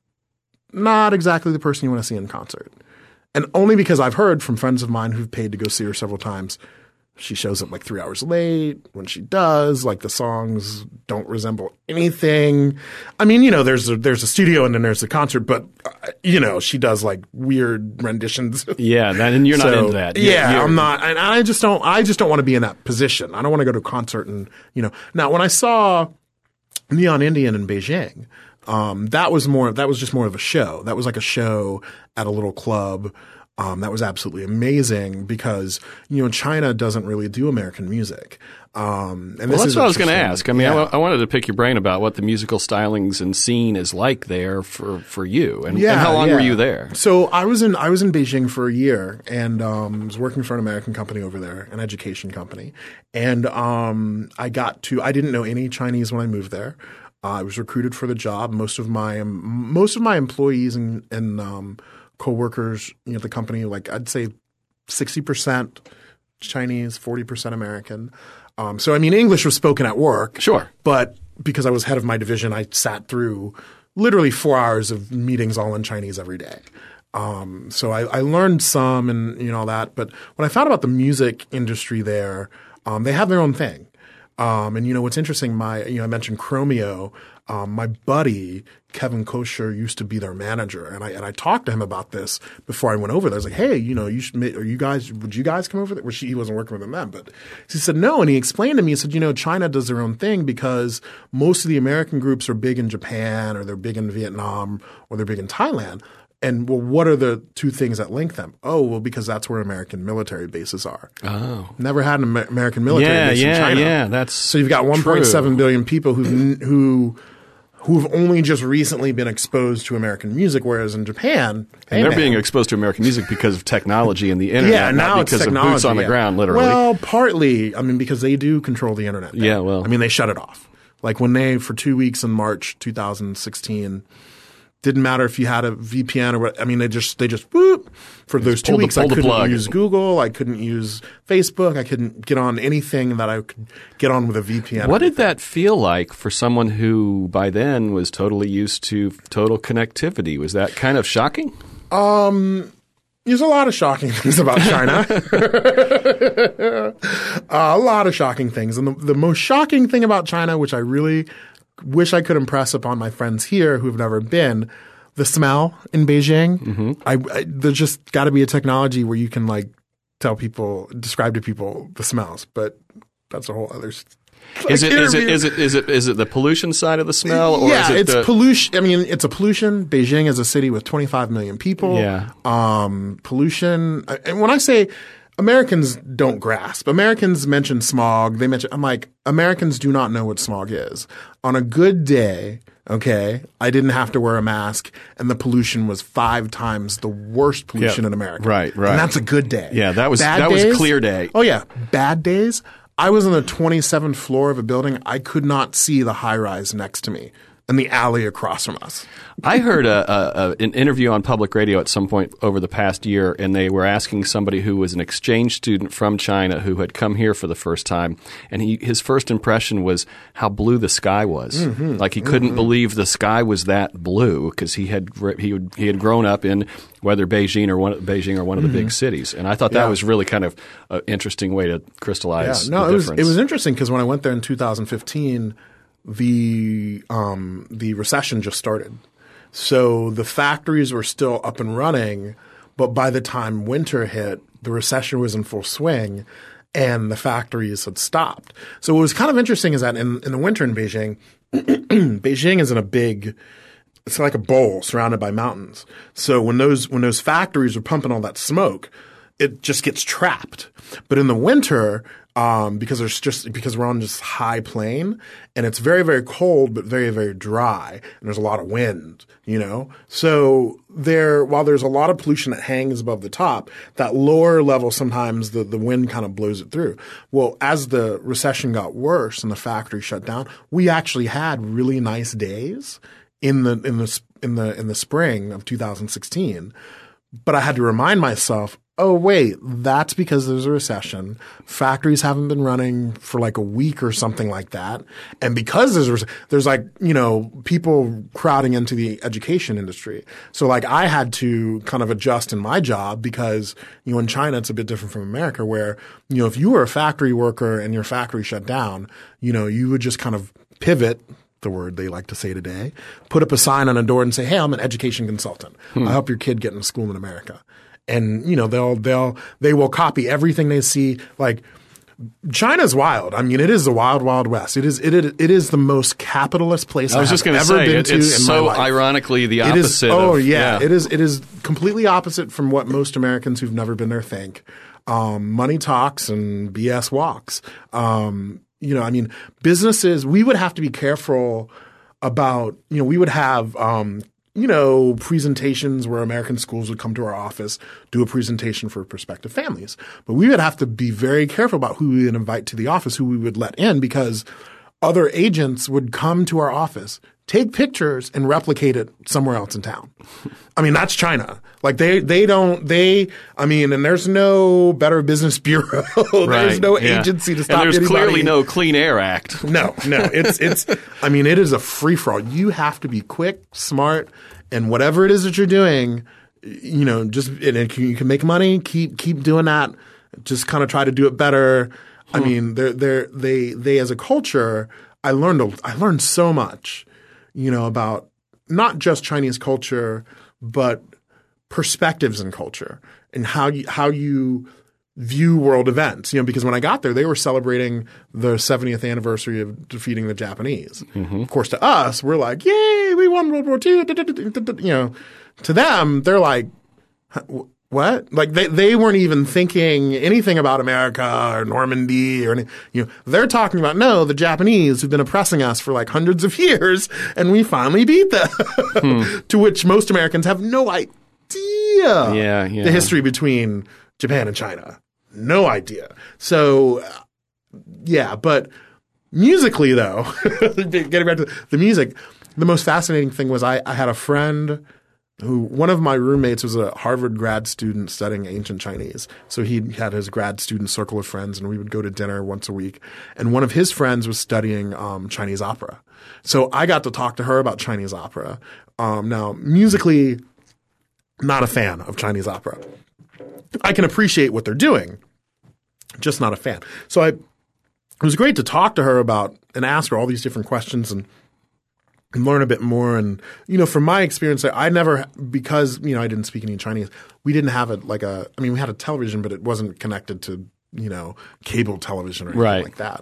not exactly the person you want to see in concert. And only because I've heard from friends of mine who've paid to go see her several times, she shows up like three hours late. When she does, like the songs don't resemble anything. I mean, you know, there's a, there's a studio and then there's the concert, but uh, you know, she does like weird renditions.
Yeah, that, and you're not
So,
into that. You're,
yeah,
you're,
I'm not, and I just don't. I just don't want to be in that position. I don't want to go to a concert and you know. Now, when I saw Neon Indian in Beijing, um, that was more. That was just more of a show. That was like a show at a little club. Um, that was absolutely amazing because, you know, China doesn't really do American music. Um, and
Well,
this
that's
is
what I was going to
interesting.
ask. I mean,
Yeah.
I, wa- I wanted to pick your brain about what the musical stylings and scene is like there for, for you. And,
Yeah,
and how long
yeah.
were you there?
So I was in I was in Beijing for a year and um, was working for an American company over there, an education company. And um, I got to I didn't know any Chinese when I moved there. Uh, I was recruited for the job. Most of my most of my employees and, and um, coworkers, you know, at the company, like I'd say sixty percent Chinese, forty percent American. Um, so, I mean, English was spoken at work.
Sure.
But because I was head of my division, I sat through literally four hours of meetings all in Chinese every day. Um, so I, I learned some and, you know, all that. But when I found about the music industry there, um, they have their own thing. Um, and, you know, what's interesting, my, you know, I mentioned Chromeo. Um, my buddy, Kevin Kosher, used to be their manager. And I, and I talked to him about this before I went over there. I was like, hey, you know, you should, ma- are you guys, would you guys come over there? Well, she, he wasn't working with them then, but he said no. And he explained to me, he said, you know, China does their own thing because most of the American groups are big in Japan or they're big in Vietnam or they're big in Thailand. And well, what are the two things that link them? Oh, well, because that's where American military bases are.
Oh.
Never had an Amer- American military
Yeah,
base
yeah,
in China.
yeah. That's
So you've got one point seven billion people who who who've only just recently been exposed to American music, whereas in Japan, hey,
And they're
man.
being exposed to American music because of technology and the internet,
yeah, now
not
it's
because of
technology,
boots on the
yeah.
ground, literally.
Well, partly, I mean, because they do control the internet. there.
Yeah, well.
I mean, they shut it off. Like when they, for two weeks in March two thousand sixteen, didn't matter if you had a V P N or what. I mean, they just they just whoop for those two
pull the-
weeks. I
pull the
couldn't
plug.
use Google. I couldn't use Facebook. I couldn't get on anything that I could get on with a V P N.
What did that feel like for someone who by then was totally used to total connectivity? Was that kind of shocking?
Um, there's a lot of shocking things about China. uh, a lot of shocking things. And the, the most shocking thing about China, which I really wish I could impress upon my friends here who've never been, the smell in Beijing. Mm-hmm. I, I, there's just got to be a technology where you can like tell people, describe to people the smells. But that's a whole other. Like,
Is it is it
interview.
is it is it is it the pollution side of the smell, or
yeah,
is it
it's
the,
pollution. I mean, it's a pollution. Beijing is a city with twenty-five million people.
Yeah.
Um, pollution. And when I say Americans don't grasp, Americans mention smog. They mention, I'm like, Americans do not know what smog is. On a good day, okay, I didn't have to wear a mask and the pollution was five times the worst pollution
Yeah,
in America.
right, right.
And that's a good day.
Yeah, that was-
Bad
that was
days-
clear day.
Oh yeah. Bad days. I was on the twenty-seventh floor of a building. I could not see the high rise next to me and the alley across from us.
I heard a, a, a, an interview on public radio at some point over the past year, and they were asking somebody who was an exchange student from China who had come here for the first time, and he, his first impression was how blue the sky was.
Mm-hmm.
Like he couldn't mm-hmm. believe the sky was that blue because he had he would, he had grown up in whether Beijing or one Beijing or one of the
Mm-hmm.
big cities, and I thought that
Yeah.
was really kind of an interesting way to crystallize
Yeah, no,
the
it was
difference.
it was interesting because when I went there in two thousand fifteen, the um, the recession just started, so the factories were still up and running, but by the time winter hit, the recession was in full swing, and the factories had stopped. So what was kind of interesting is that in, in the winter in Beijing, Beijing is in a big. It's like a bowl surrounded by mountains. So when those when those factories are pumping all that smoke, it just gets trapped. But in the winter, Um, because there's just because we're on this high plain and it's very, very cold, but very, very dry, and there's a lot of wind, you know. So there, while there's a lot of pollution that hangs above the top, that lower level sometimes the, the wind kind of blows it through. Well, as the recession got worse and the factory shut down, we actually had really nice days in the in the in the in the spring of two thousand sixteen. But I had to remind myself, oh, wait, that's because there's a recession. Factories haven't been running for like a week or something like that. And because there's, there's like, you know, people crowding into the education industry. So like I had to kind of adjust in my job because, you know, in China, it's a bit different from America where, you know, if you were a factory worker and your factory shut down, you know, you would just kind of pivot, the word they like to say today, put up a sign on a door and say, hey, I'm an education consultant. Hmm. I help your kid get into school in America. And, you know, they'll, they'll, they will copy everything they see. Like China's wild. I mean, it is the wild, wild west. It is, it is, it is the most capitalist place I,
I was
have
just gonna
ever
say,
been
it,
to
it's
in
so
my life.
Ironically the
It is,
opposite.
oh
of,
yeah,
yeah,
it is, it is completely opposite from what most Americans who've never been there think. Um, money talks and B S walks. Um, you know, I mean, businesses, we would have to be careful about, you know, we would have, um, you know, presentations where American schools would come to our office, do a presentation for prospective families. But we would have to be very careful about who we would invite to the office, who we would let in, because other agents would come to our office, take pictures and replicate it somewhere else in town. I mean, that's China. Like they, they don't, they, I mean, and there's no Better Business Bureau. There's
right,
no
yeah.
agency to stop
and there's
anybody.
clearly no Clean Air Act.
No, no. It's, it's, I mean, it is a free for all. You have to be quick, smart, and whatever it is that you're doing, you know, just, and it can, you can make money, keep, keep doing that. Just kind of try to do it better. Hmm. I mean, they're, they're, they, they as a culture, I learned, a, I learned so much, you know, about not just Chinese culture, but perspectives in culture and how you, how you view world events, you know, because when I got there, they were celebrating the seventieth anniversary of defeating the Japanese. Mm-hmm. Of course, to us, we're like, yay, we won World War Two. You know, to them, they're like, what? Like they, they weren't even thinking anything about America or Normandy or any, you know, they're talking about, no, the Japanese who've been oppressing us for like hundreds of years and we finally beat them. Hmm. To which most Americans have no idea.
Yeah, yeah.
The history between Japan and China. No idea. So, yeah, but musically though, getting back to the music, the most fascinating thing was I, I had a friend who, one of my roommates was a Harvard grad student studying ancient Chinese. So he had his grad student circle of friends and we would go to dinner once a week. And one of his friends was studying um, Chinese opera. So I got to talk to her about Chinese opera. Um, now, musically, not a fan of Chinese opera. I can appreciate what they're doing, just not a fan. So I, it was great to talk to her about and ask her all these different questions and, and learn a bit more. And, you know, from my experience, I never, because, you know, I didn't speak any Chinese, we didn't have it like a, I mean, we had a television, but it wasn't connected to, you know, cable television or anything
right.
like that.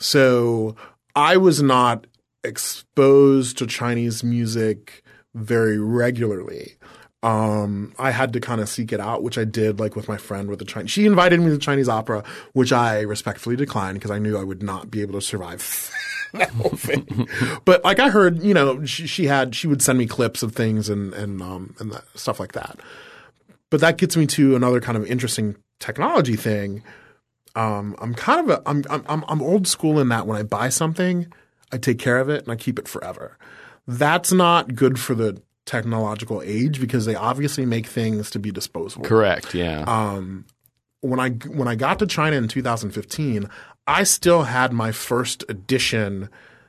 So I was not exposed to Chinese music very regularly. Um, I had to kind of seek it out, which I did, like with my friend with the Chinese. She invited me to Chinese opera, which I respectfully declined because I knew I would not be able to survive that whole thing. But like I heard, you know, she, she had, she would send me clips of things and, and, um, and that, stuff like that. But that gets me to another kind of interesting technology thing. Um, I'm kind of a, I'm, I'm, I'm old school in that when I buy something, I take care of it and I keep it forever. That's not good for the technological age because they obviously make things to be disposable.
Correct. Yeah.
Um, when I when I got to China in two thousand fifteen, I still had my first edition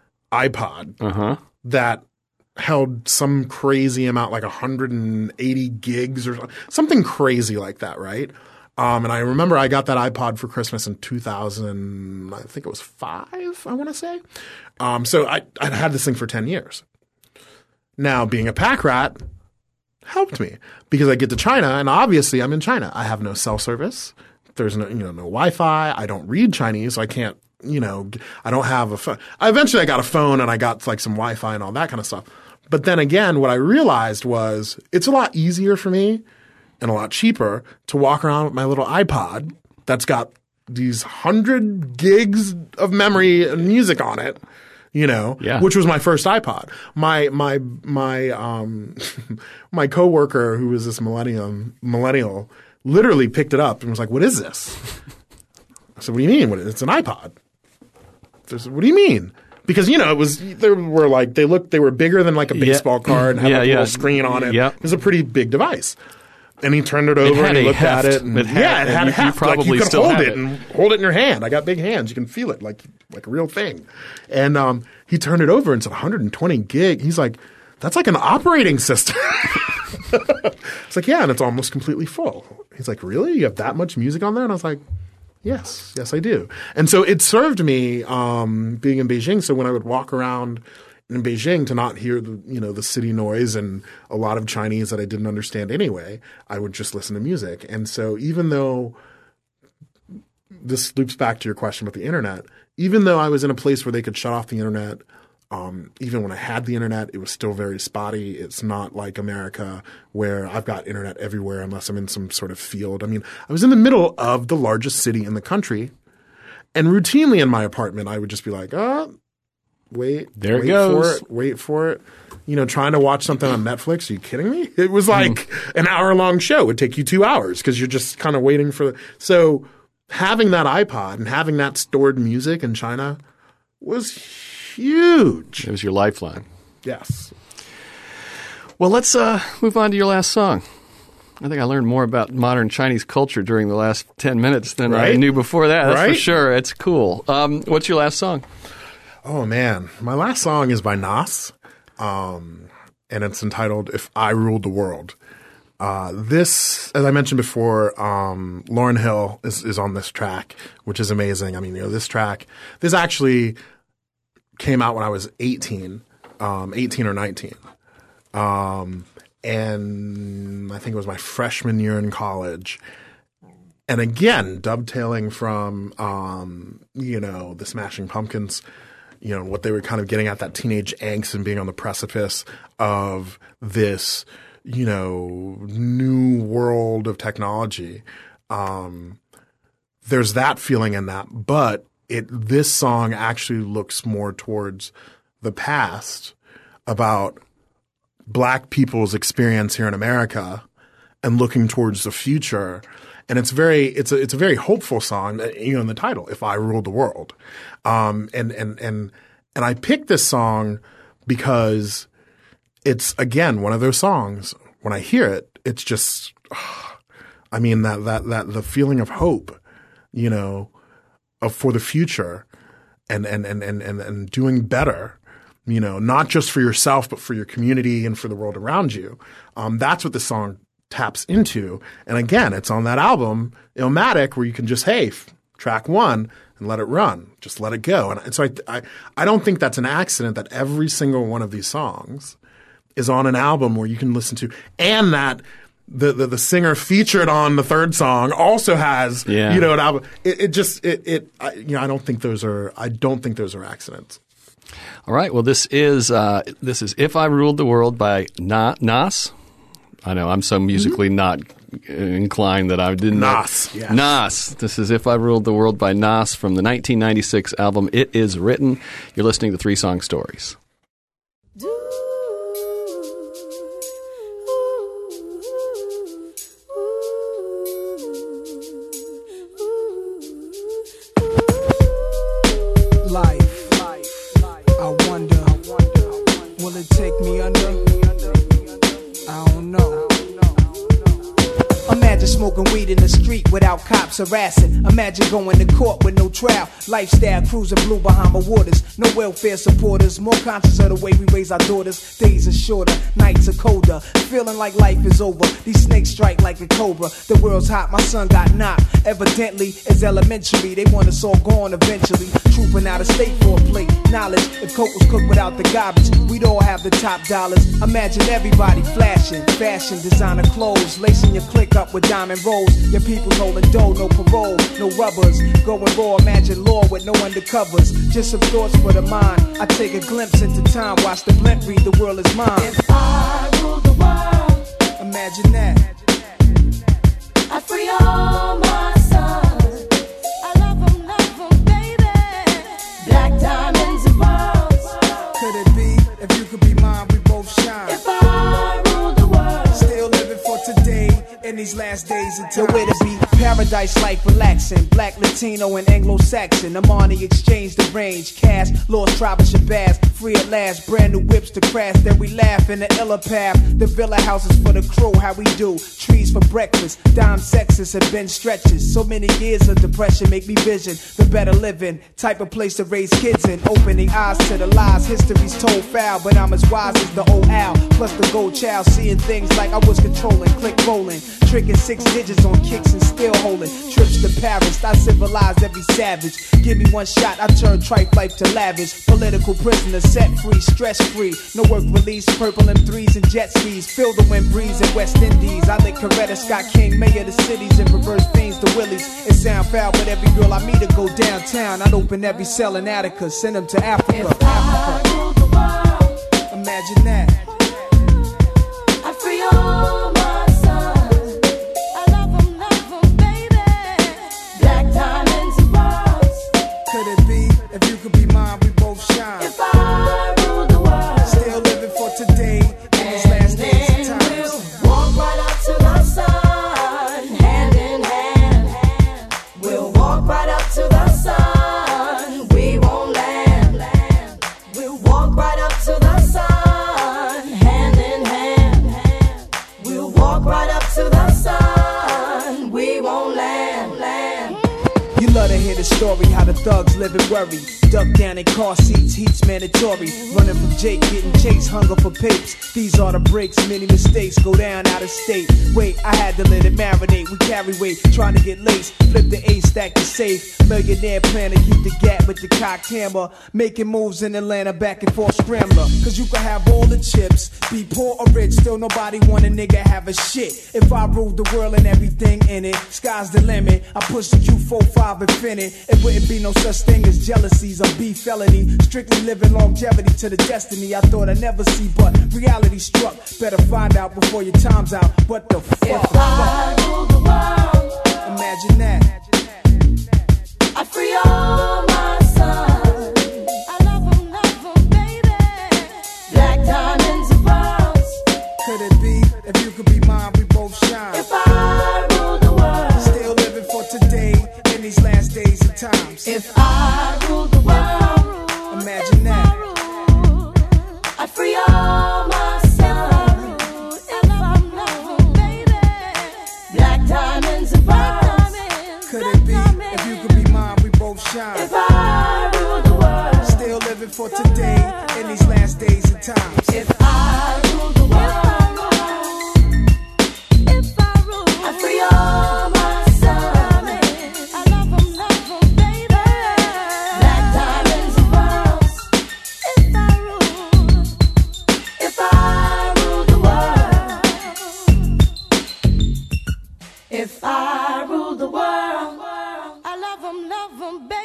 iPod
uh-huh.
that held some crazy amount, like one hundred eighty gigs or something crazy like that, right? Um, and I remember I got that iPod for Christmas in two thousand, I think it was five, I want to say. Um, so I I'd had this thing for ten years. Now, being a pack rat helped me because I get to China and obviously I'm in China. I have no cell service. There's no, you know, no Wi-Fi. I don't read Chinese. So I can't, you know, I don't have a phone. I eventually I got a phone and I got like some Wi-Fi and all that kind of stuff. But then again, what I realized was it's a lot easier for me and a lot cheaper to walk around with my little iPod that's got these hundred gigs of memory and music on it, you know,
yeah.
which was my first iPod. My my my um my coworker, who was this millennium millennial, literally picked it up and was like, "What is this?" I said, "What do you mean? What, it's an iPod." Said, "What do you mean?" Because, you know, it was, they were like, they looked, they were bigger than like a baseball
yeah.
card and had
yeah,
like a
yeah.
little screen on it.
Yep.
It was a pretty big device. And he turned it over
it
and he looked
heft.
at it. And,
it had,
yeah, it had
you,
a heft.
You probably
like you could
still
hold
have
it,
it
and hold it in your hand. I got big hands. You can feel it like like a real thing. And um, he turned it over and said one hundred twenty gig. He's like, that's like an operating system. It's like, yeah, and it's almost completely full. He's like, really? You have that much music on there? And I was like, yes, yes, I do. And so it served me um, being in Beijing. So when I would walk around in Beijing to not hear the, you know, the city noise and a lot of Chinese that I didn't understand anyway, I would just listen to music. And so even though this loops back to your question about the internet, even though I was in a place where they could shut off the internet, um, even when I had the internet, it was still very spotty. It's not like America where I've got internet everywhere unless I'm in some sort of field. I mean, I was in the middle of the largest city in the country, and routinely in my apartment, I would just be like, oh, wait,
there
wait
it goes.
for it, wait for it. You know, trying to watch something on Netflix. Are you kidding me? It was like mm. an hour long show. It would take you two hours because you're just kind of waiting for. So having that iPod and having that stored music in China was huge.
It was your lifeline.
Yes.
Well, let's uh, move on to your last song. I think I learned more about modern Chinese culture during the last ten minutes than
right?
I knew before that. That's
right?
for sure. It's cool. Um, what's your last song?
Oh, man. My last song is by Nas, um, and it's entitled If I Ruled the World. Uh, this, as I mentioned before, um, Lauryn Hill is, is on this track, which is amazing. I mean, you know, this track, this actually came out when I was eighteen, um, eighteen or nineteen. Um, and I think it was my freshman year in college. And again, dovetailing from, um, you know, the Smashing Pumpkins, you know, what they were kind of getting at, that teenage angst and being on the precipice of this, you know, new world of technology. Um, there's that feeling in that, but it, this song actually looks more towards the past about Black people's experience here in America and looking towards the future. And it's very, it's a, it's a very hopeful song, you know, in the title, If I Ruled the World. Um, and, and, and, and I picked this song because it's, again, one of those songs, when I hear it, it's just, oh, I mean, that, that, that, the feeling of hope, you know, of, for the future and, and, and, and, and, and doing better, you know, not just for yourself, but for your community and for the world around you. Um, that's what the song taps into. And again, it's on that album, Illmatic, where you can just, hey, f- track one and let it run. Just let it go. And, and so I, I, I don't think that's an accident that every single one of these songs is on an album where you can listen to, and that the, the, the singer featured on the third song also has,
yeah.
you know, an album. It, it just, it, it, I, you know, I don't think those are, I don't think those are accidents.
All right. Well, this is, uh, this is If I Ruled the World by Na- Nas. I know I'm so musically mm-hmm. not inclined that I didn't
Nas,
know.
yes.
Nas. This is If I Ruled the World by Nas from the nineteen ninety-six album It Is Written. You're listening to Three Song Stories.
Life, I wonder, will it take me under? I don't know. Imagine smoking weed in the street without cops harassing. Imagine going to court with no trial. Lifestyle cruising blue Bahama waters. No welfare supporters. More conscious of the way we raise our daughters. Days are shorter, nights are colder. Feeling like life is over. These snakes strike like a cobra. The world's hot, my son got knocked. Evidently, it's elementary. They want us all gone eventually. Trooping out of state for a plate. Knowledge, if coke was cooked without the garbage, we'd all have the top dollars. Imagine everybody flashing. Fashion, designer clothes. Lacing your click up with diamond rolls. Your people's holding dough, no parole, no rubbers. Going raw, imagine law with no undercovers. Just some thoughts for the mind. I take a glimpse into time, watch the blimp read, the world is mine.
If I rule the world,
imagine that.
I free all my sons. I love
these last days of time. Nowhere to be, paradise life relaxing. Black, Latino, and Anglo-Saxon. Amani exchange the range. Cash, lost tribe of Shabazz. Free at last, brand new whips to crash. Then we laugh in the illa path. The villa houses for the crew, how we do. Trees for breakfast. Dime sexes have been stretches. So many years of depression make me vision the better living. Type of place to raise kids in. Opening eyes to the lies. History's told foul, but I'm as wise as the old owl. Plus the gold child, seeing things like I was controlling. Click rolling. Tricking six digits on kicks and still holding. Trips to Paris, I civilize every savage. Give me one shot, I turn tripe life to lavish. Political prisoner, set free, stress free. No work release, purple M threes and jet skis. Feel the wind breeze in West Indies. I lick Coretta Scott King, mayor of the cities, and reverse fiends to Willies. It sound foul, but every girl I meet to go downtown. I'd open every cell in Attica, send them to Africa.
If I rule the world,
imagine that.
I free all my sons. I love 'em, love 'em, baby. Black diamonds and pearls.
Could it be, if you could be mine, we both shine.
If I rule the world,
Still living for today, in these last days
then
of times.
we'll walk right up to the sun, hand in hand. We'll walk right up to the sun. We won't land. We'll walk right up to the sun, hand in hand. We'll walk right up to the sun. We won't land. land.
You love to hear the story, how the thugs live and worry. Duck down in car seats, heat's mandatory. Running from Jake, getting chased, hunger for papes. These are the breaks, many mistakes go down out of state. Wait, I had to let it marinate. We carry weight, trying to get laced. Flip the A, stack the safe. Millionaire plan to keep the gap with the cocked hammer. Making moves in Atlanta, back and forth scrambler. Cause you can have all the chips, be poor or rich, still nobody want a nigga have a shit. If I ruled the world and everything in it, sky's the limit. I push the Q forty-five infinite. It wouldn't be no such thing as jealousies or beef felony. Strictly living longevity to the destiny I thought I'd never see, but reality struck. Better find out before your time's out. What the fuck?
If I rule the world,
Imagine that.
I free all my sons. I love 'em, love 'em, baby. Black diamonds and pearls.
Could it be, if you could be mine, we both shine.
If I rule the world,
Still living for today, in these last days of times.
if I rule the world,
Imagine that.
I free all my sons. If I love 'em, baby. Black diamonds and pearls.
Could it be, if you could be mine, we both shine.
If I rule the world,
Still living for today, in these last days of times.
if I rule the world, if I rule, I free all my sons. I love 'em, love 'em, baby. Black diamonds and pearls. If I rule, if I rule the world, if I rule the world, I love 'em, love 'em, baby.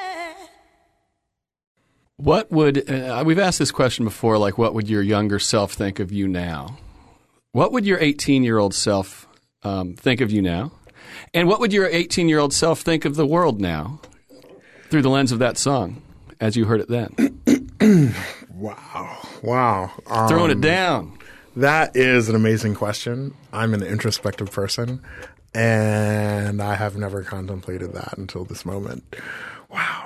What would, uh, we've asked this question before, like what would your younger self think of you now? What would your eighteen-year-old self um, think of you now? And what would your eighteen-year-old self think of the world now through the lens of that song as you heard it then?
Wow. Wow. Um,
Throwing it down.
That is an amazing question. I'm an introspective person, and I have never contemplated that until this moment. Wow.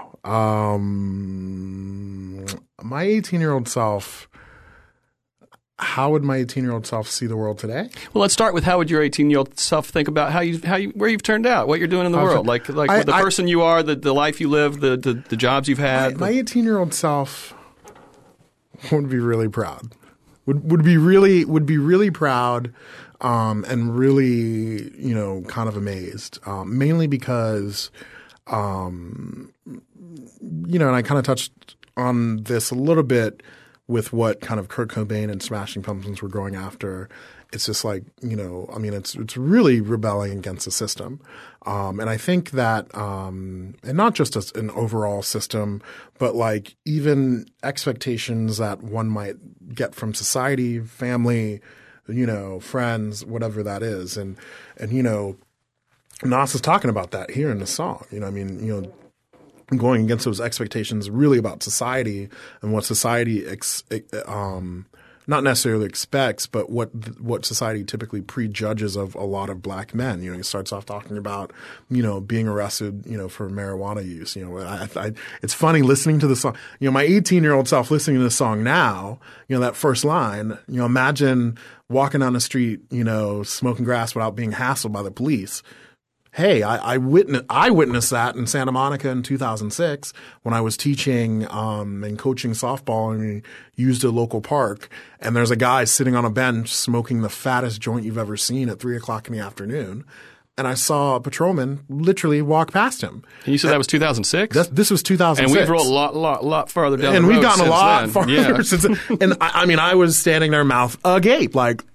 Um, my eighteen-year-old self, how would my eighteen-year-old self see the world today?
Well, let's start with how would your eighteen-year-old self think about how you, how you, where you've turned out, what you're doing in the
How
world,
to-
like like
I-
the
I-
person you are, the, the life you live, the, the, the jobs you've had.
My eighteen-year-old self would be really proud. Would would be really would be really proud, um, and really, you know, kind of amazed. Um, mainly because, um, you know, and I kind of touched on this a little bit with what kind of Kurt Cobain and Smashing Pumpkins were going after. It's just like, you know, I mean, it's it's really rebelling against the system. Um, and I think that um, – and not just as an overall system, but like even expectations that one might get from society, family, you know, friends, whatever that is. And, and you know, Nas is talking about that here in the song. You know, I mean, you know, going against those expectations really about society and what society ex, um, not necessarily expects, but what what society typically prejudges of a lot of black men. You know, he starts off talking about, you know, being arrested, you know, for marijuana use. You know, I, I, it's funny listening to the song. You know, my eighteen-year-old self listening to the song now, you know, that first line, you know, imagine walking down the street, you know, smoking grass without being hassled by the police. Hey, I, I witnessed I witnessed that in Santa Monica in two thousand six when I was teaching um, and coaching softball, and we used a local park. And there's a guy sitting on a bench smoking the fattest joint you've ever seen at three o'clock in the afternoon. And I saw a patrolman literally walk past him.
And you said that was two thousand six?
This, this was two thousand six.
And we've rolled a lot, lot, lot farther down
and
the road
we've gotten
since
a lot
then.
farther
yeah.
since then. And I, I mean, I was standing there, mouth agape, like,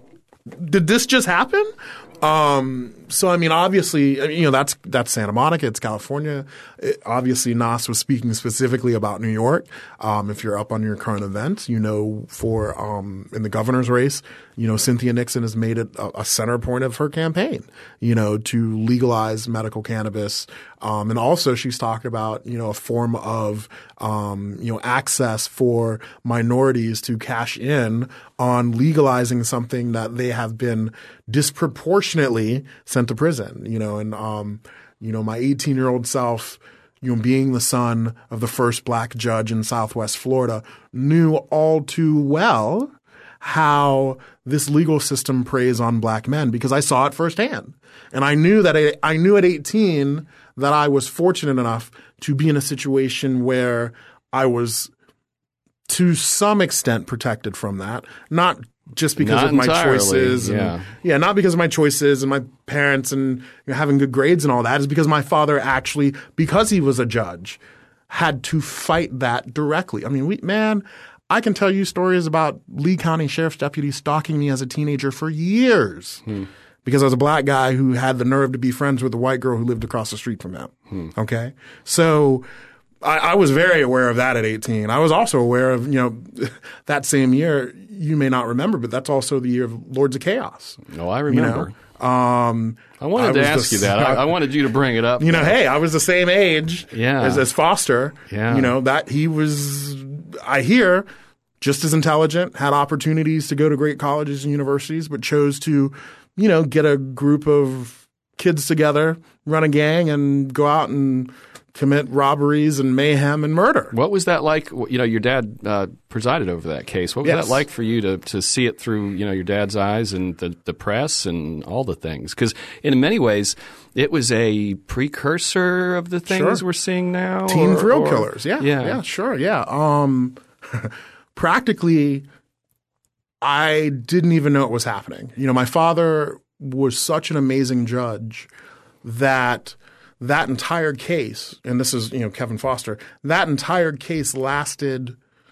did this just happen? Um, so, I mean, obviously, you know, that's, that's Santa Monica. It's California. It, obviously, Nas was speaking specifically about New York. Um, if you're up on your current events, you know, for, um, in the governor's race, you know, Cynthia Nixon has made it a, a center point of her campaign, you know, to legalize medical cannabis. Um, and also she's talked about, you know, a form of, um, you know, access for minorities to cash in on legalizing something that they have been disproportionately sent to prison, you know, and, um, you know, my eighteen year old self, you know, being the son of the first black judge in Southwest Florida, knew all too well how this legal system preys on black men because I saw it firsthand. And I knew that I, I knew at eighteen that I was fortunate enough to be in a situation where I was to some extent protected from that, not just because
Not
of my
entirely,
choices. And,
yeah.
yeah, not because of my choices and my parents and you know, having good grades and all that. It's because my father actually, because he was a judge, had to fight that directly. I mean, we, man, I can tell you stories about Lee County Sheriff's deputies stalking me as a teenager for years. Hmm. Because I was a black guy who had the nerve to be friends with a white girl who lived across the street from them. Hmm. Okay? So I, I was very aware of that at eighteen. I was also aware of, you know, that same year, you may not remember, but that's also the year of Lords of Chaos.
Oh, I remember.
You know? um,
I wanted
I
to
was
ask
the,
you that. I, I wanted you to bring it up.
You know, hey, I was the same age
yeah.
as, as Foster.
Yeah.
You know, that he was, I hear, just as intelligent, had opportunities to go to great colleges and universities, but chose to, you know, get a group of kids together, run a gang, and go out and commit robberies and mayhem and murder.
What was that like? You know, your dad uh, presided over that case. What was
Yes.
that like for you to, to see it through, you know, your dad's eyes and the, the press and all the things? Because in many ways, it was a precursor of the things
Sure.
we're seeing now.
Teen
or,
thrill
or,
killers. Yeah.
Yeah.
Yeah, sure. Yeah. Um, practically, I didn't even know it was happening. You know, my father was such an amazing judge that that entire case, and this is, you know, Kevin Foster, that entire case lasted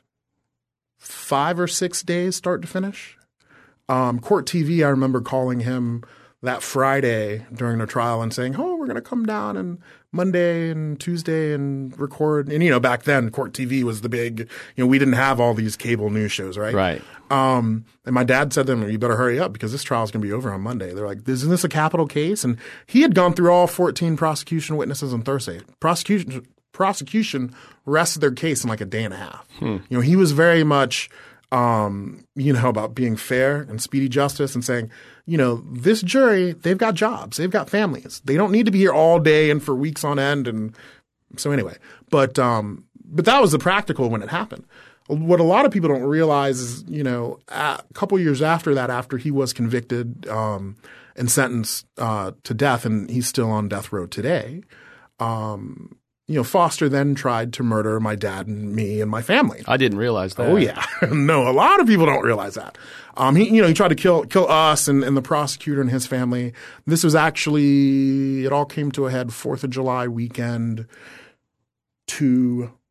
five or six days start to finish. Um, Court T V, I remember calling him that Friday during the trial and saying, oh, we're going to come down and Monday and Tuesday and record. And, you know, back then Court T V was the big, you know, we didn't have all these cable news shows, right?
Right.
Um, and my dad said to them, you better hurry up because this trial is going to be over on Monday. They're like, isn't this a capital case? And he had gone through all fourteen prosecution witnesses on Thursday. Prosecution, prosecution rested their case in like a day and a half. Hmm. You know, he was very much, um, you know, about being fair and speedy justice and saying, you know, this jury, they've got jobs. They've got families. They don't need to be here all day and for weeks on end. And so anyway, but, um, but that was the practical when it happened. What a lot of people don't realize is, you know, a couple years after that, after he was convicted um, and sentenced uh, to death, and he's still on death row today, um, you know, Foster then tried to murder my dad and me and my family.
I didn't realize that.
Oh, yeah. No, a lot of people don't realize that. Um, he, you know, he tried to kill kill us and, and the prosecutor and his family. This was actually – it all came to a head fourth of July weekend to –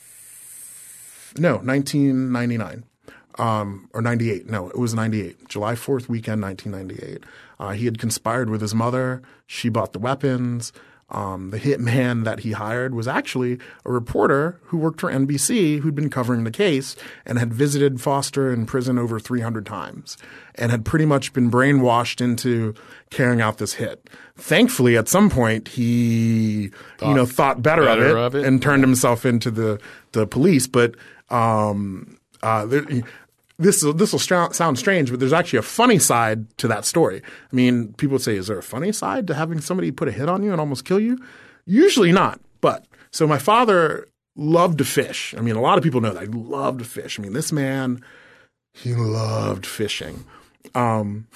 No, nineteen ninety-nine, um, or ninety-eight. No, it was ninety-eight. July fourth weekend, nineteen ninety-eight. Uh, he had conspired with his mother. She bought the weapons. Um, the hitman that he hired was actually a reporter who worked for N B C who'd been covering the case and had visited Foster in prison over three hundred times and had pretty much been brainwashed into carrying out this hit. Thankfully, at some point, he, thought, you know, thought better,
better
of, it
of it
and turned himself into the, the police. But, um, uh, there, this this will sound strange, but there's actually a funny side to that story. I mean, people would say, is there a funny side to having somebody put a hit on you and almost kill you? Usually not. But so my father loved to fish. I mean, a lot of people know that. He loved to fish. I mean, this man, he loved fishing. Um,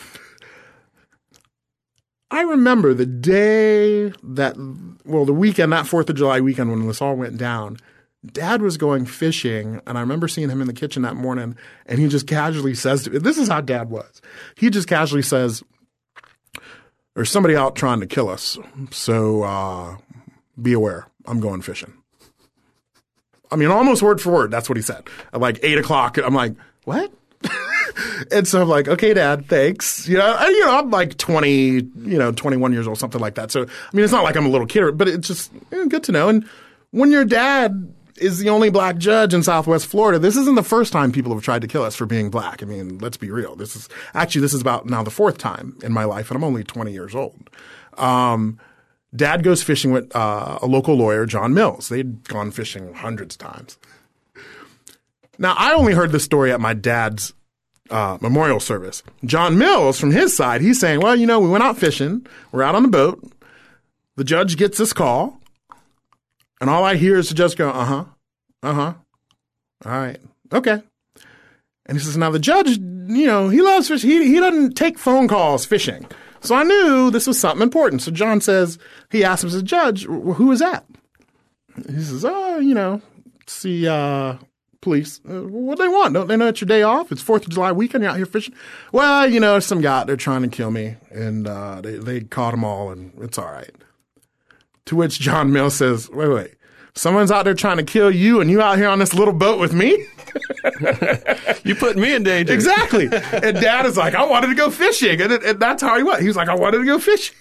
I remember the day that, well, the weekend, that fourth of July weekend when this all went down, Dad was going fishing, and I remember seeing him in the kitchen that morning, and he just casually says to me, this is how Dad was. He just casually says, there's somebody out trying to kill us, so uh, be aware. I'm going fishing. I mean, almost word for word, that's what he said. At like eight o'clock, I'm like, what? And so I'm like, okay, Dad, thanks. You know, and, you know, I'm like twenty, you know, twenty-one years old, something like that. So, I mean, it's not like I'm a little kid, but it's just you know, good to know. And when your dad is the only black judge in Southwest Florida, this isn't the first time people have tried to kill us for being black. I mean, let's be real. This is actually, this is about now the fourth time in my life, and I'm only twenty years old. Um, Dad goes fishing with uh, a local lawyer, John Mills. They'd gone fishing hundreds of times. Now, I only heard this story at my dad's uh, memorial service. John Mills, from his side, he's saying, well, you know, we went out fishing. We're out on the boat. The judge gets this call. And all I hear is the judge go, uh-huh, uh-huh, all right, okay. And he says, now the judge, you know, he loves fish. He, he doesn't take phone calls fishing. So I knew this was something important. So John says, he asks him, says, Judge, who is that? He says, oh, you know, it's the uh, police. Uh, what do they want? Don't they know it's your day off? It's fourth of July weekend. You're out here fishing? Well, you know, some guy, they're trying to kill me. And uh, they, they caught them all, and it's all right. To which John Mills says, wait, wait, someone's out there trying to kill you and you out here on this little boat with me?
You put me in danger.
Exactly. And Dad is like, I wanted to go fishing. And, it, and that's how he was. He was like, I wanted to go fishing.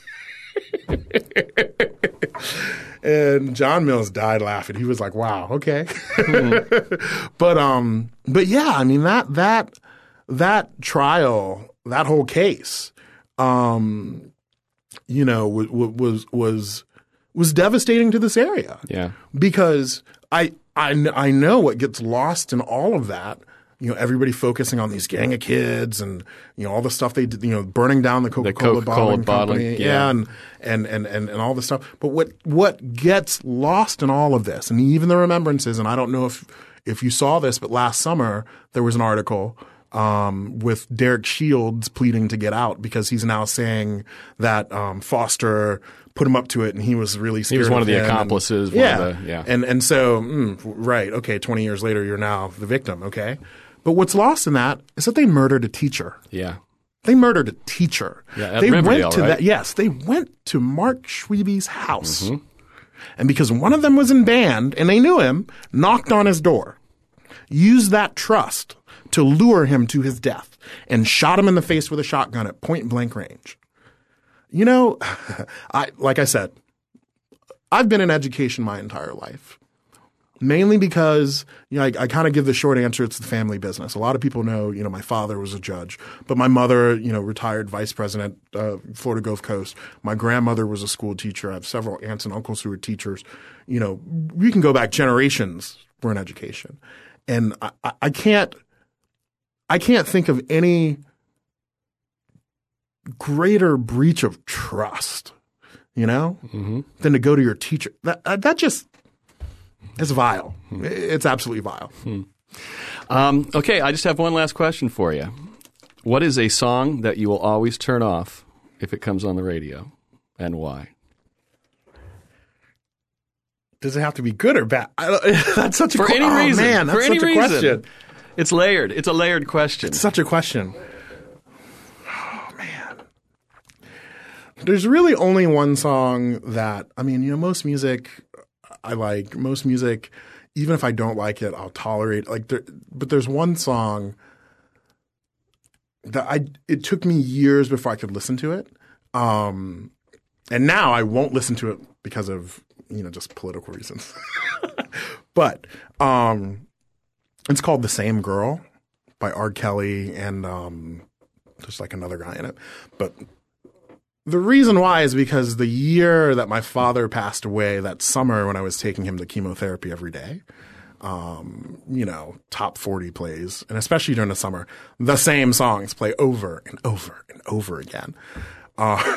And John Mills died laughing. He was like, wow, okay. Mm-hmm. But, um, but yeah, I mean, that, that, that trial, that whole case, um, you know, was, was, was, was devastating to this area.
Yeah.
Because I, I, I know what gets lost in all of that. You know, everybody focusing on these gang of kids and, you know, all the stuff they did, you know, burning down the Coca-Cola,
the Coca-Cola
bottling company.
bottling,
yeah.
yeah.
And, and, and, and, and all the stuff. But what, what gets lost in all of this, and even the remembrances, and I don't know if, if you saw this, but last summer there was an article Um, with Derek Shields pleading to get out because he's now saying that um, Foster put him up to it and he was really scared.
He was one
of,
of the
him.
accomplices.
And, yeah.
One of the, yeah.
And, and so, mm, right, okay, twenty years later, you're now the victim, okay? But what's lost in that is that they murdered a teacher.
Yeah.
They murdered a teacher.
Yeah, at
they
Riverdale,
went to
right?
that. Yes, they went to Mark Schwebe's house. Mm-hmm. And because one of them was in band and they knew him, knocked on his door, used that trust to lure him to his death and shot him in the face with a shotgun at point blank range. You know, I like I said, I've been in education my entire life. Mainly because, you know, I, I kind of give the short answer, it's the family business. A lot of people know, you know, my father was a judge, but my mother, you know, retired vice president, uh, Florida Gulf Coast. My grandmother was a school teacher. I have several aunts and uncles who were teachers. You know, we can go back generations for an education. And I, I, I can't, I can't think of any greater breach of trust, you know, mm-hmm. than to go to your teacher. That, that just, it's vile. Hmm. It's absolutely vile.
Hmm. Um, okay, I just have one last question for you. What is a song that you will always turn off if it comes on the radio, and why?
Does it have to be good or bad? I, that's such a
for
qu-
any
oh,
reason.
Man, that's
for
such
any
a
reason.
question.
It's layered. It's a layered question.
It's such a question. Oh man, there's really only one song that I mean, you know, most music I like. Most music, even if I don't like it, I'll tolerate. Like, there, but there's one song that I. It took me years before I could listen to it, um, and now I won't listen to it because of you know just political reasons. But um, it's called "The Same Girl" by R. Kelly and um, there's like another guy in it, but. The reason why is because the year that my father passed away, that summer when I was taking him to chemotherapy every day, um, you know, top forty plays, and especially during the summer, the same songs play over and over and over again. Uh,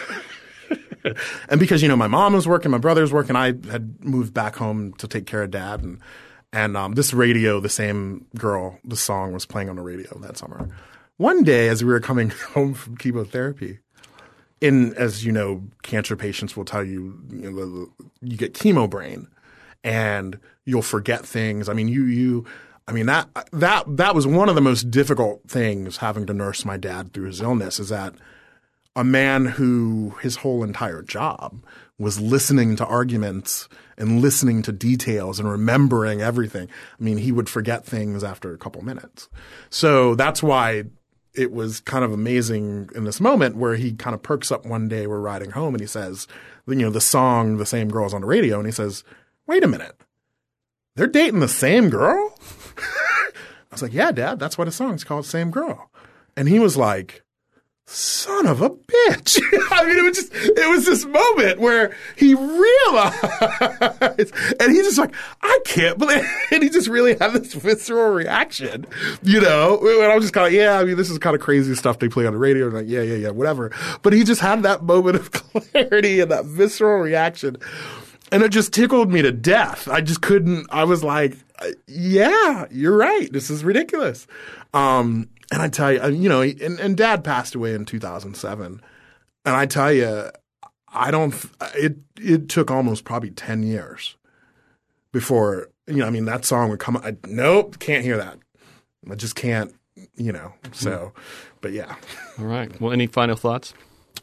and because, you know, my mom was working, my brother was working, I had moved back home to take care of dad. And, and um, this radio, the same girl, the song was playing on the radio that summer. One day, as we were coming home from chemotherapy, in, as you know, cancer patients will tell you, you know, you get chemo brain and you'll forget things. I mean, you, you, I mean, that, that, that was one of the most difficult things having to nurse my dad through his illness, is that a man who his whole entire job was listening to arguments and listening to details and remembering everything. I mean, he would forget things after a couple minutes. So that's why it was kind of amazing in this moment where he kind of perks up one day, we're riding home, and he says, you know, the song, The Same Girl's on the radio. And he says, wait a minute, they're dating the same girl? I was like, yeah, Dad, that's what a song's called, Same Girl. And he was like, son of a bitch. I mean, it was just, it was this moment where he realized, and he's just like, I can't believe, and he just really had this visceral reaction, you know, and I was just kind of, yeah, I mean, this is kind of crazy stuff they play on the radio, and like, yeah, yeah, yeah, whatever. But he just had that moment of clarity and that visceral reaction, and it just tickled me to death. I just couldn't, I was like, yeah, you're right. This is ridiculous. Um, And I tell you, you know, and, and Dad passed away in two thousand seven. And I tell you, I don't, it, it took almost probably ten years before, you know, I mean, that song would come, I, nope, can't hear that. I just can't, you know, so, but yeah.
All right. Well, any final thoughts?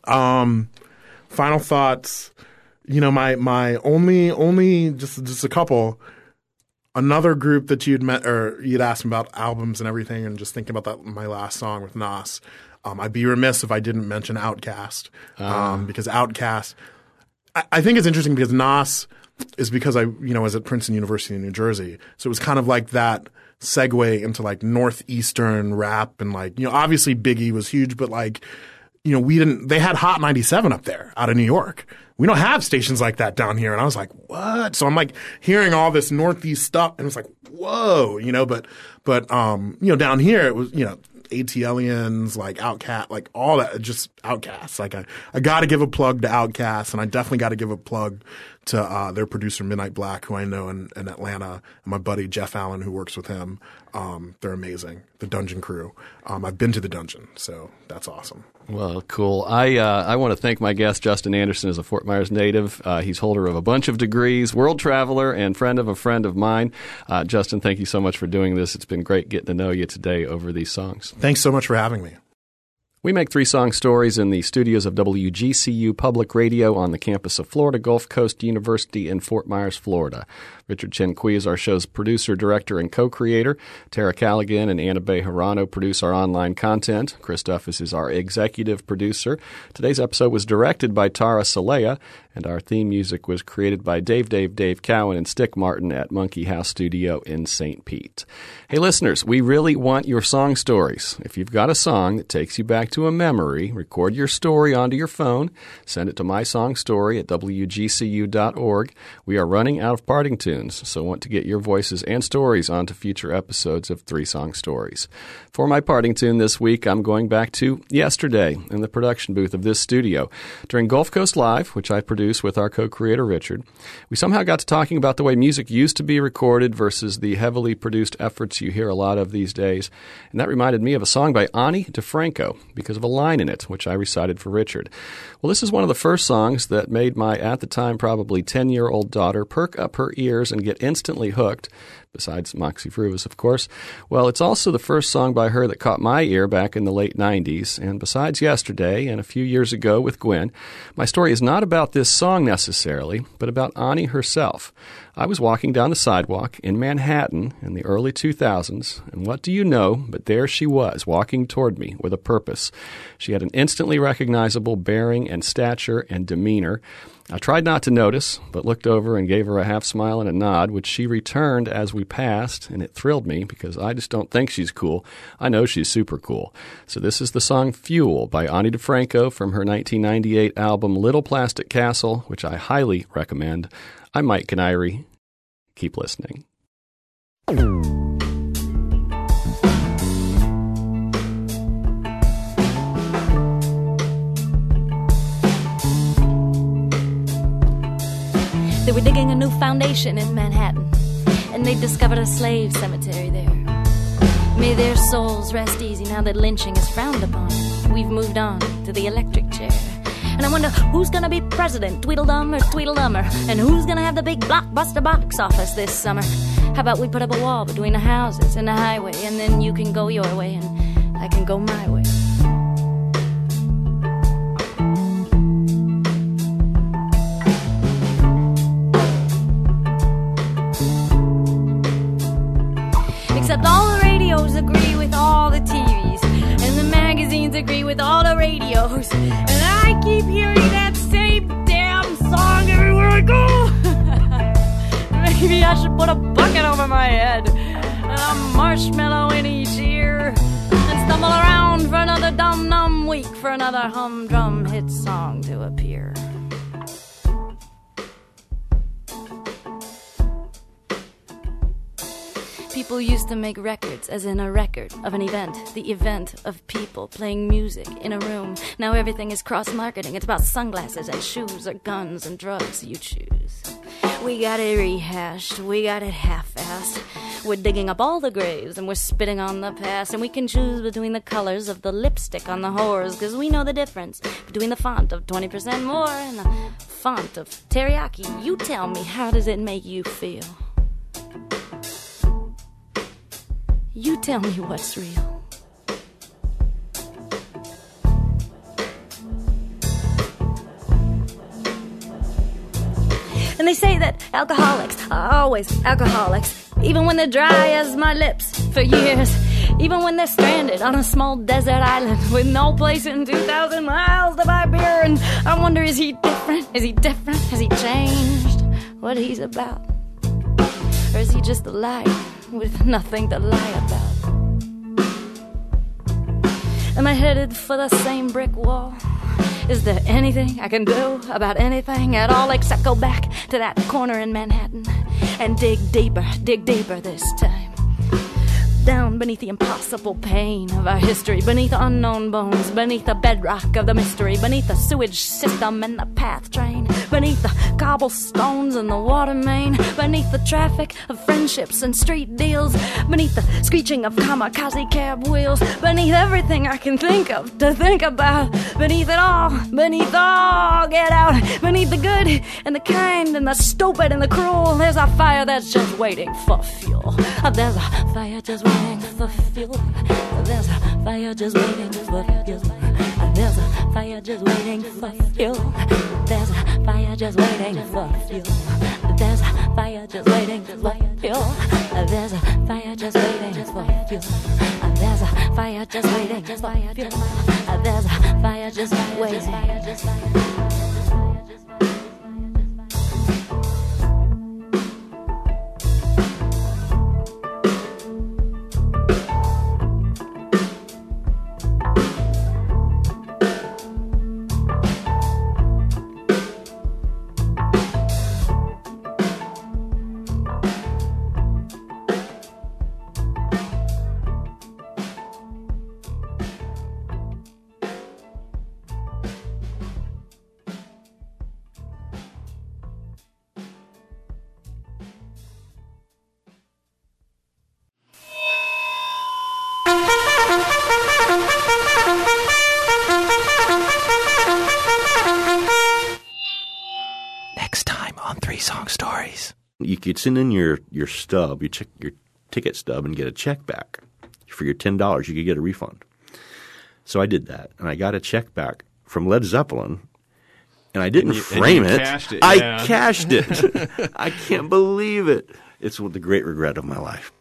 Um, final thoughts, you know, my, my only, only, just, just a couple. Another group that you'd met, or you'd asked me about albums and everything, and just thinking about that, my last song with Nas, um, I'd be remiss if I didn't mention Outkast, um, uh. because Outkast, I, I think it's interesting because Nas is because I, you know, was at Princeton University in New Jersey, so it was kind of like that segue into like Northeastern rap, and like, you know, obviously Biggie was huge, but like, you know, we didn't, they had Hot ninety-seven up there out of New York. We don't have stations like that down here. And I was like, what? So I'm like hearing all this Northeast stuff, and it's like, whoa, you know, but, but, um, you know, down here it was, you know, ATLians, like Outkast, like all that, just Outkast. Like I, I got to give a plug to Outkast, and I definitely got to give a plug to uh, their producer Midnight Black, who I know in, in Atlanta, and my buddy Jeff Allen, who works with him. Um, they're amazing. The Dungeon Crew. Um, I've been to the Dungeon, so that's awesome.
Well, cool. I uh, I want to thank my guest, Justin Anderson, is a Fort Myers native. Uh, he's holder of a bunch of degrees, world traveler, and friend of a friend of mine. Uh, Justin, thank you so much for doing this. It's been great getting to know you today over these songs.
Thanks so much for having me.
We make three-song stories in the studios of W G C U Public Radio on the campus of Florida Gulf Coast University in Fort Myers, Florida. Richard Chenqui is our show's producer, director, and co-creator. Tara Callaghan and Anna Bay Hirano produce our online content. Chris Duffus is our executive producer. Today's episode was directed by Tara Saleha, and our theme music was created by Dave Dave Dave Cowan and Stick Martin at Monkey House Studio in Saint Pete. Hey, listeners, we really want your song stories. If you've got a song that takes you back to a memory, record your story onto your phone, send it to mysongstory at w g c u dot org. We are running out of parting tunes, so want to get your voices and stories onto future episodes of Three Song Stories. For my parting tune this week, I'm going back to yesterday in the production booth of this studio. During Gulf Coast Live, which I produced with our co-creator Richard, we somehow got to talking about the way music used to be recorded versus the heavily produced efforts you hear a lot of these days. And that reminded me of a song by Ani DeFranco because of a line in it, which I recited for Richard. Well, this is one of the first songs that made my, at the time, probably ten-year-old daughter perk up her ears and get instantly hooked, besides Moxie Fruvis, of course. Well, it's also the first song by her that caught my ear back in the late nineties, and besides yesterday and a few years ago with Gwen, my story is not about this song necessarily, but about Ani herself. I was walking down the sidewalk in Manhattan in the early two thousands, and what do you know, but there she was, walking toward me with a purpose. She had an instantly recognizable bearing and stature and demeanor. I tried not to notice, but looked over and gave her a half smile and a nod, which she returned as we passed, and it thrilled me because I just don't think she's cool. I know she's super cool. So this is the song Fuel by Ani DeFranco from her nineteen ninety-eight album Little Plastic Castle, which I highly recommend. I'm Mike Canary. Keep listening.
They were digging a new foundation in Manhattan, and they discovered a slave cemetery there. May their souls rest easy now that lynching is frowned upon. We've moved on to the electric chair. And I wonder who's gonna be president, Tweedledum or Tweedledummer, and who's gonna have the big blockbuster box office this summer. How about we put up a wall between the houses and the highway, and then you can go your way and I can go my way. Except all the radios agree with all the T Vs, and the magazines agree with all the radios, and I keep hearing that same damn song everywhere I go. Maybe I should put a bucket over my head and a marshmallow in each ear and stumble around for another dum-dum week for another humdrum hit song to appear. People used to make records, as in a record of an event, the event of people playing music in a room. Now everything is cross-marketing. It's about sunglasses and shoes or guns and drugs, you choose. We got it rehashed, we got it half-assed. We're digging up all the graves and we're spitting on the past, and we can choose between the colors of the lipstick on the whores, cause we know the difference between the font of twenty percent more and the font of teriyaki. You tell me, how does it make you feel? You tell me what's real. And they say that alcoholics are always alcoholics, even when they're dry as my lips for years, even when they're stranded on a small desert island with no place in two thousand miles to buy beer. And I wonder, is he different? Is he different? Has he changed what he's about? Or is he just a liar with nothing to lie about? Am I headed for the same brick wall? Is there anything I can do about anything at all except go back to that corner in Manhattan and dig deeper, dig deeper this time? Down beneath the impossible pain of our history, beneath unknown bones, beneath the bedrock of the mystery, beneath the sewage system and the path train, beneath the cobblestones and the water main, beneath the traffic of friendships and street deals, beneath the screeching of kamikaze cab wheels, beneath everything I can think of to think about, beneath it all, beneath all, get out, beneath the good and the kind and the stupid and the cruel, there's a fire that's just waiting for fuel. There's a fire just waiting for fuel. There's a fire just waiting for fuel. There's a fire just waiting for fuel. There's a fire just waiting for fuel. There's a fire just waiting for fuel. There's a fire just waiting for fuel. There's a fire just waiting for fuel. There's a fire just waiting.
You could send in your, your stub, you check your ticket stub, and get a check back. For your ten dollars, you could get a refund. So I did that, and I got a check back from Led Zeppelin, and I didn't
and you,
frame
and you
it.
Cashed it.
I
yeah.
cashed it. I can't believe it. It's the great regret of my life.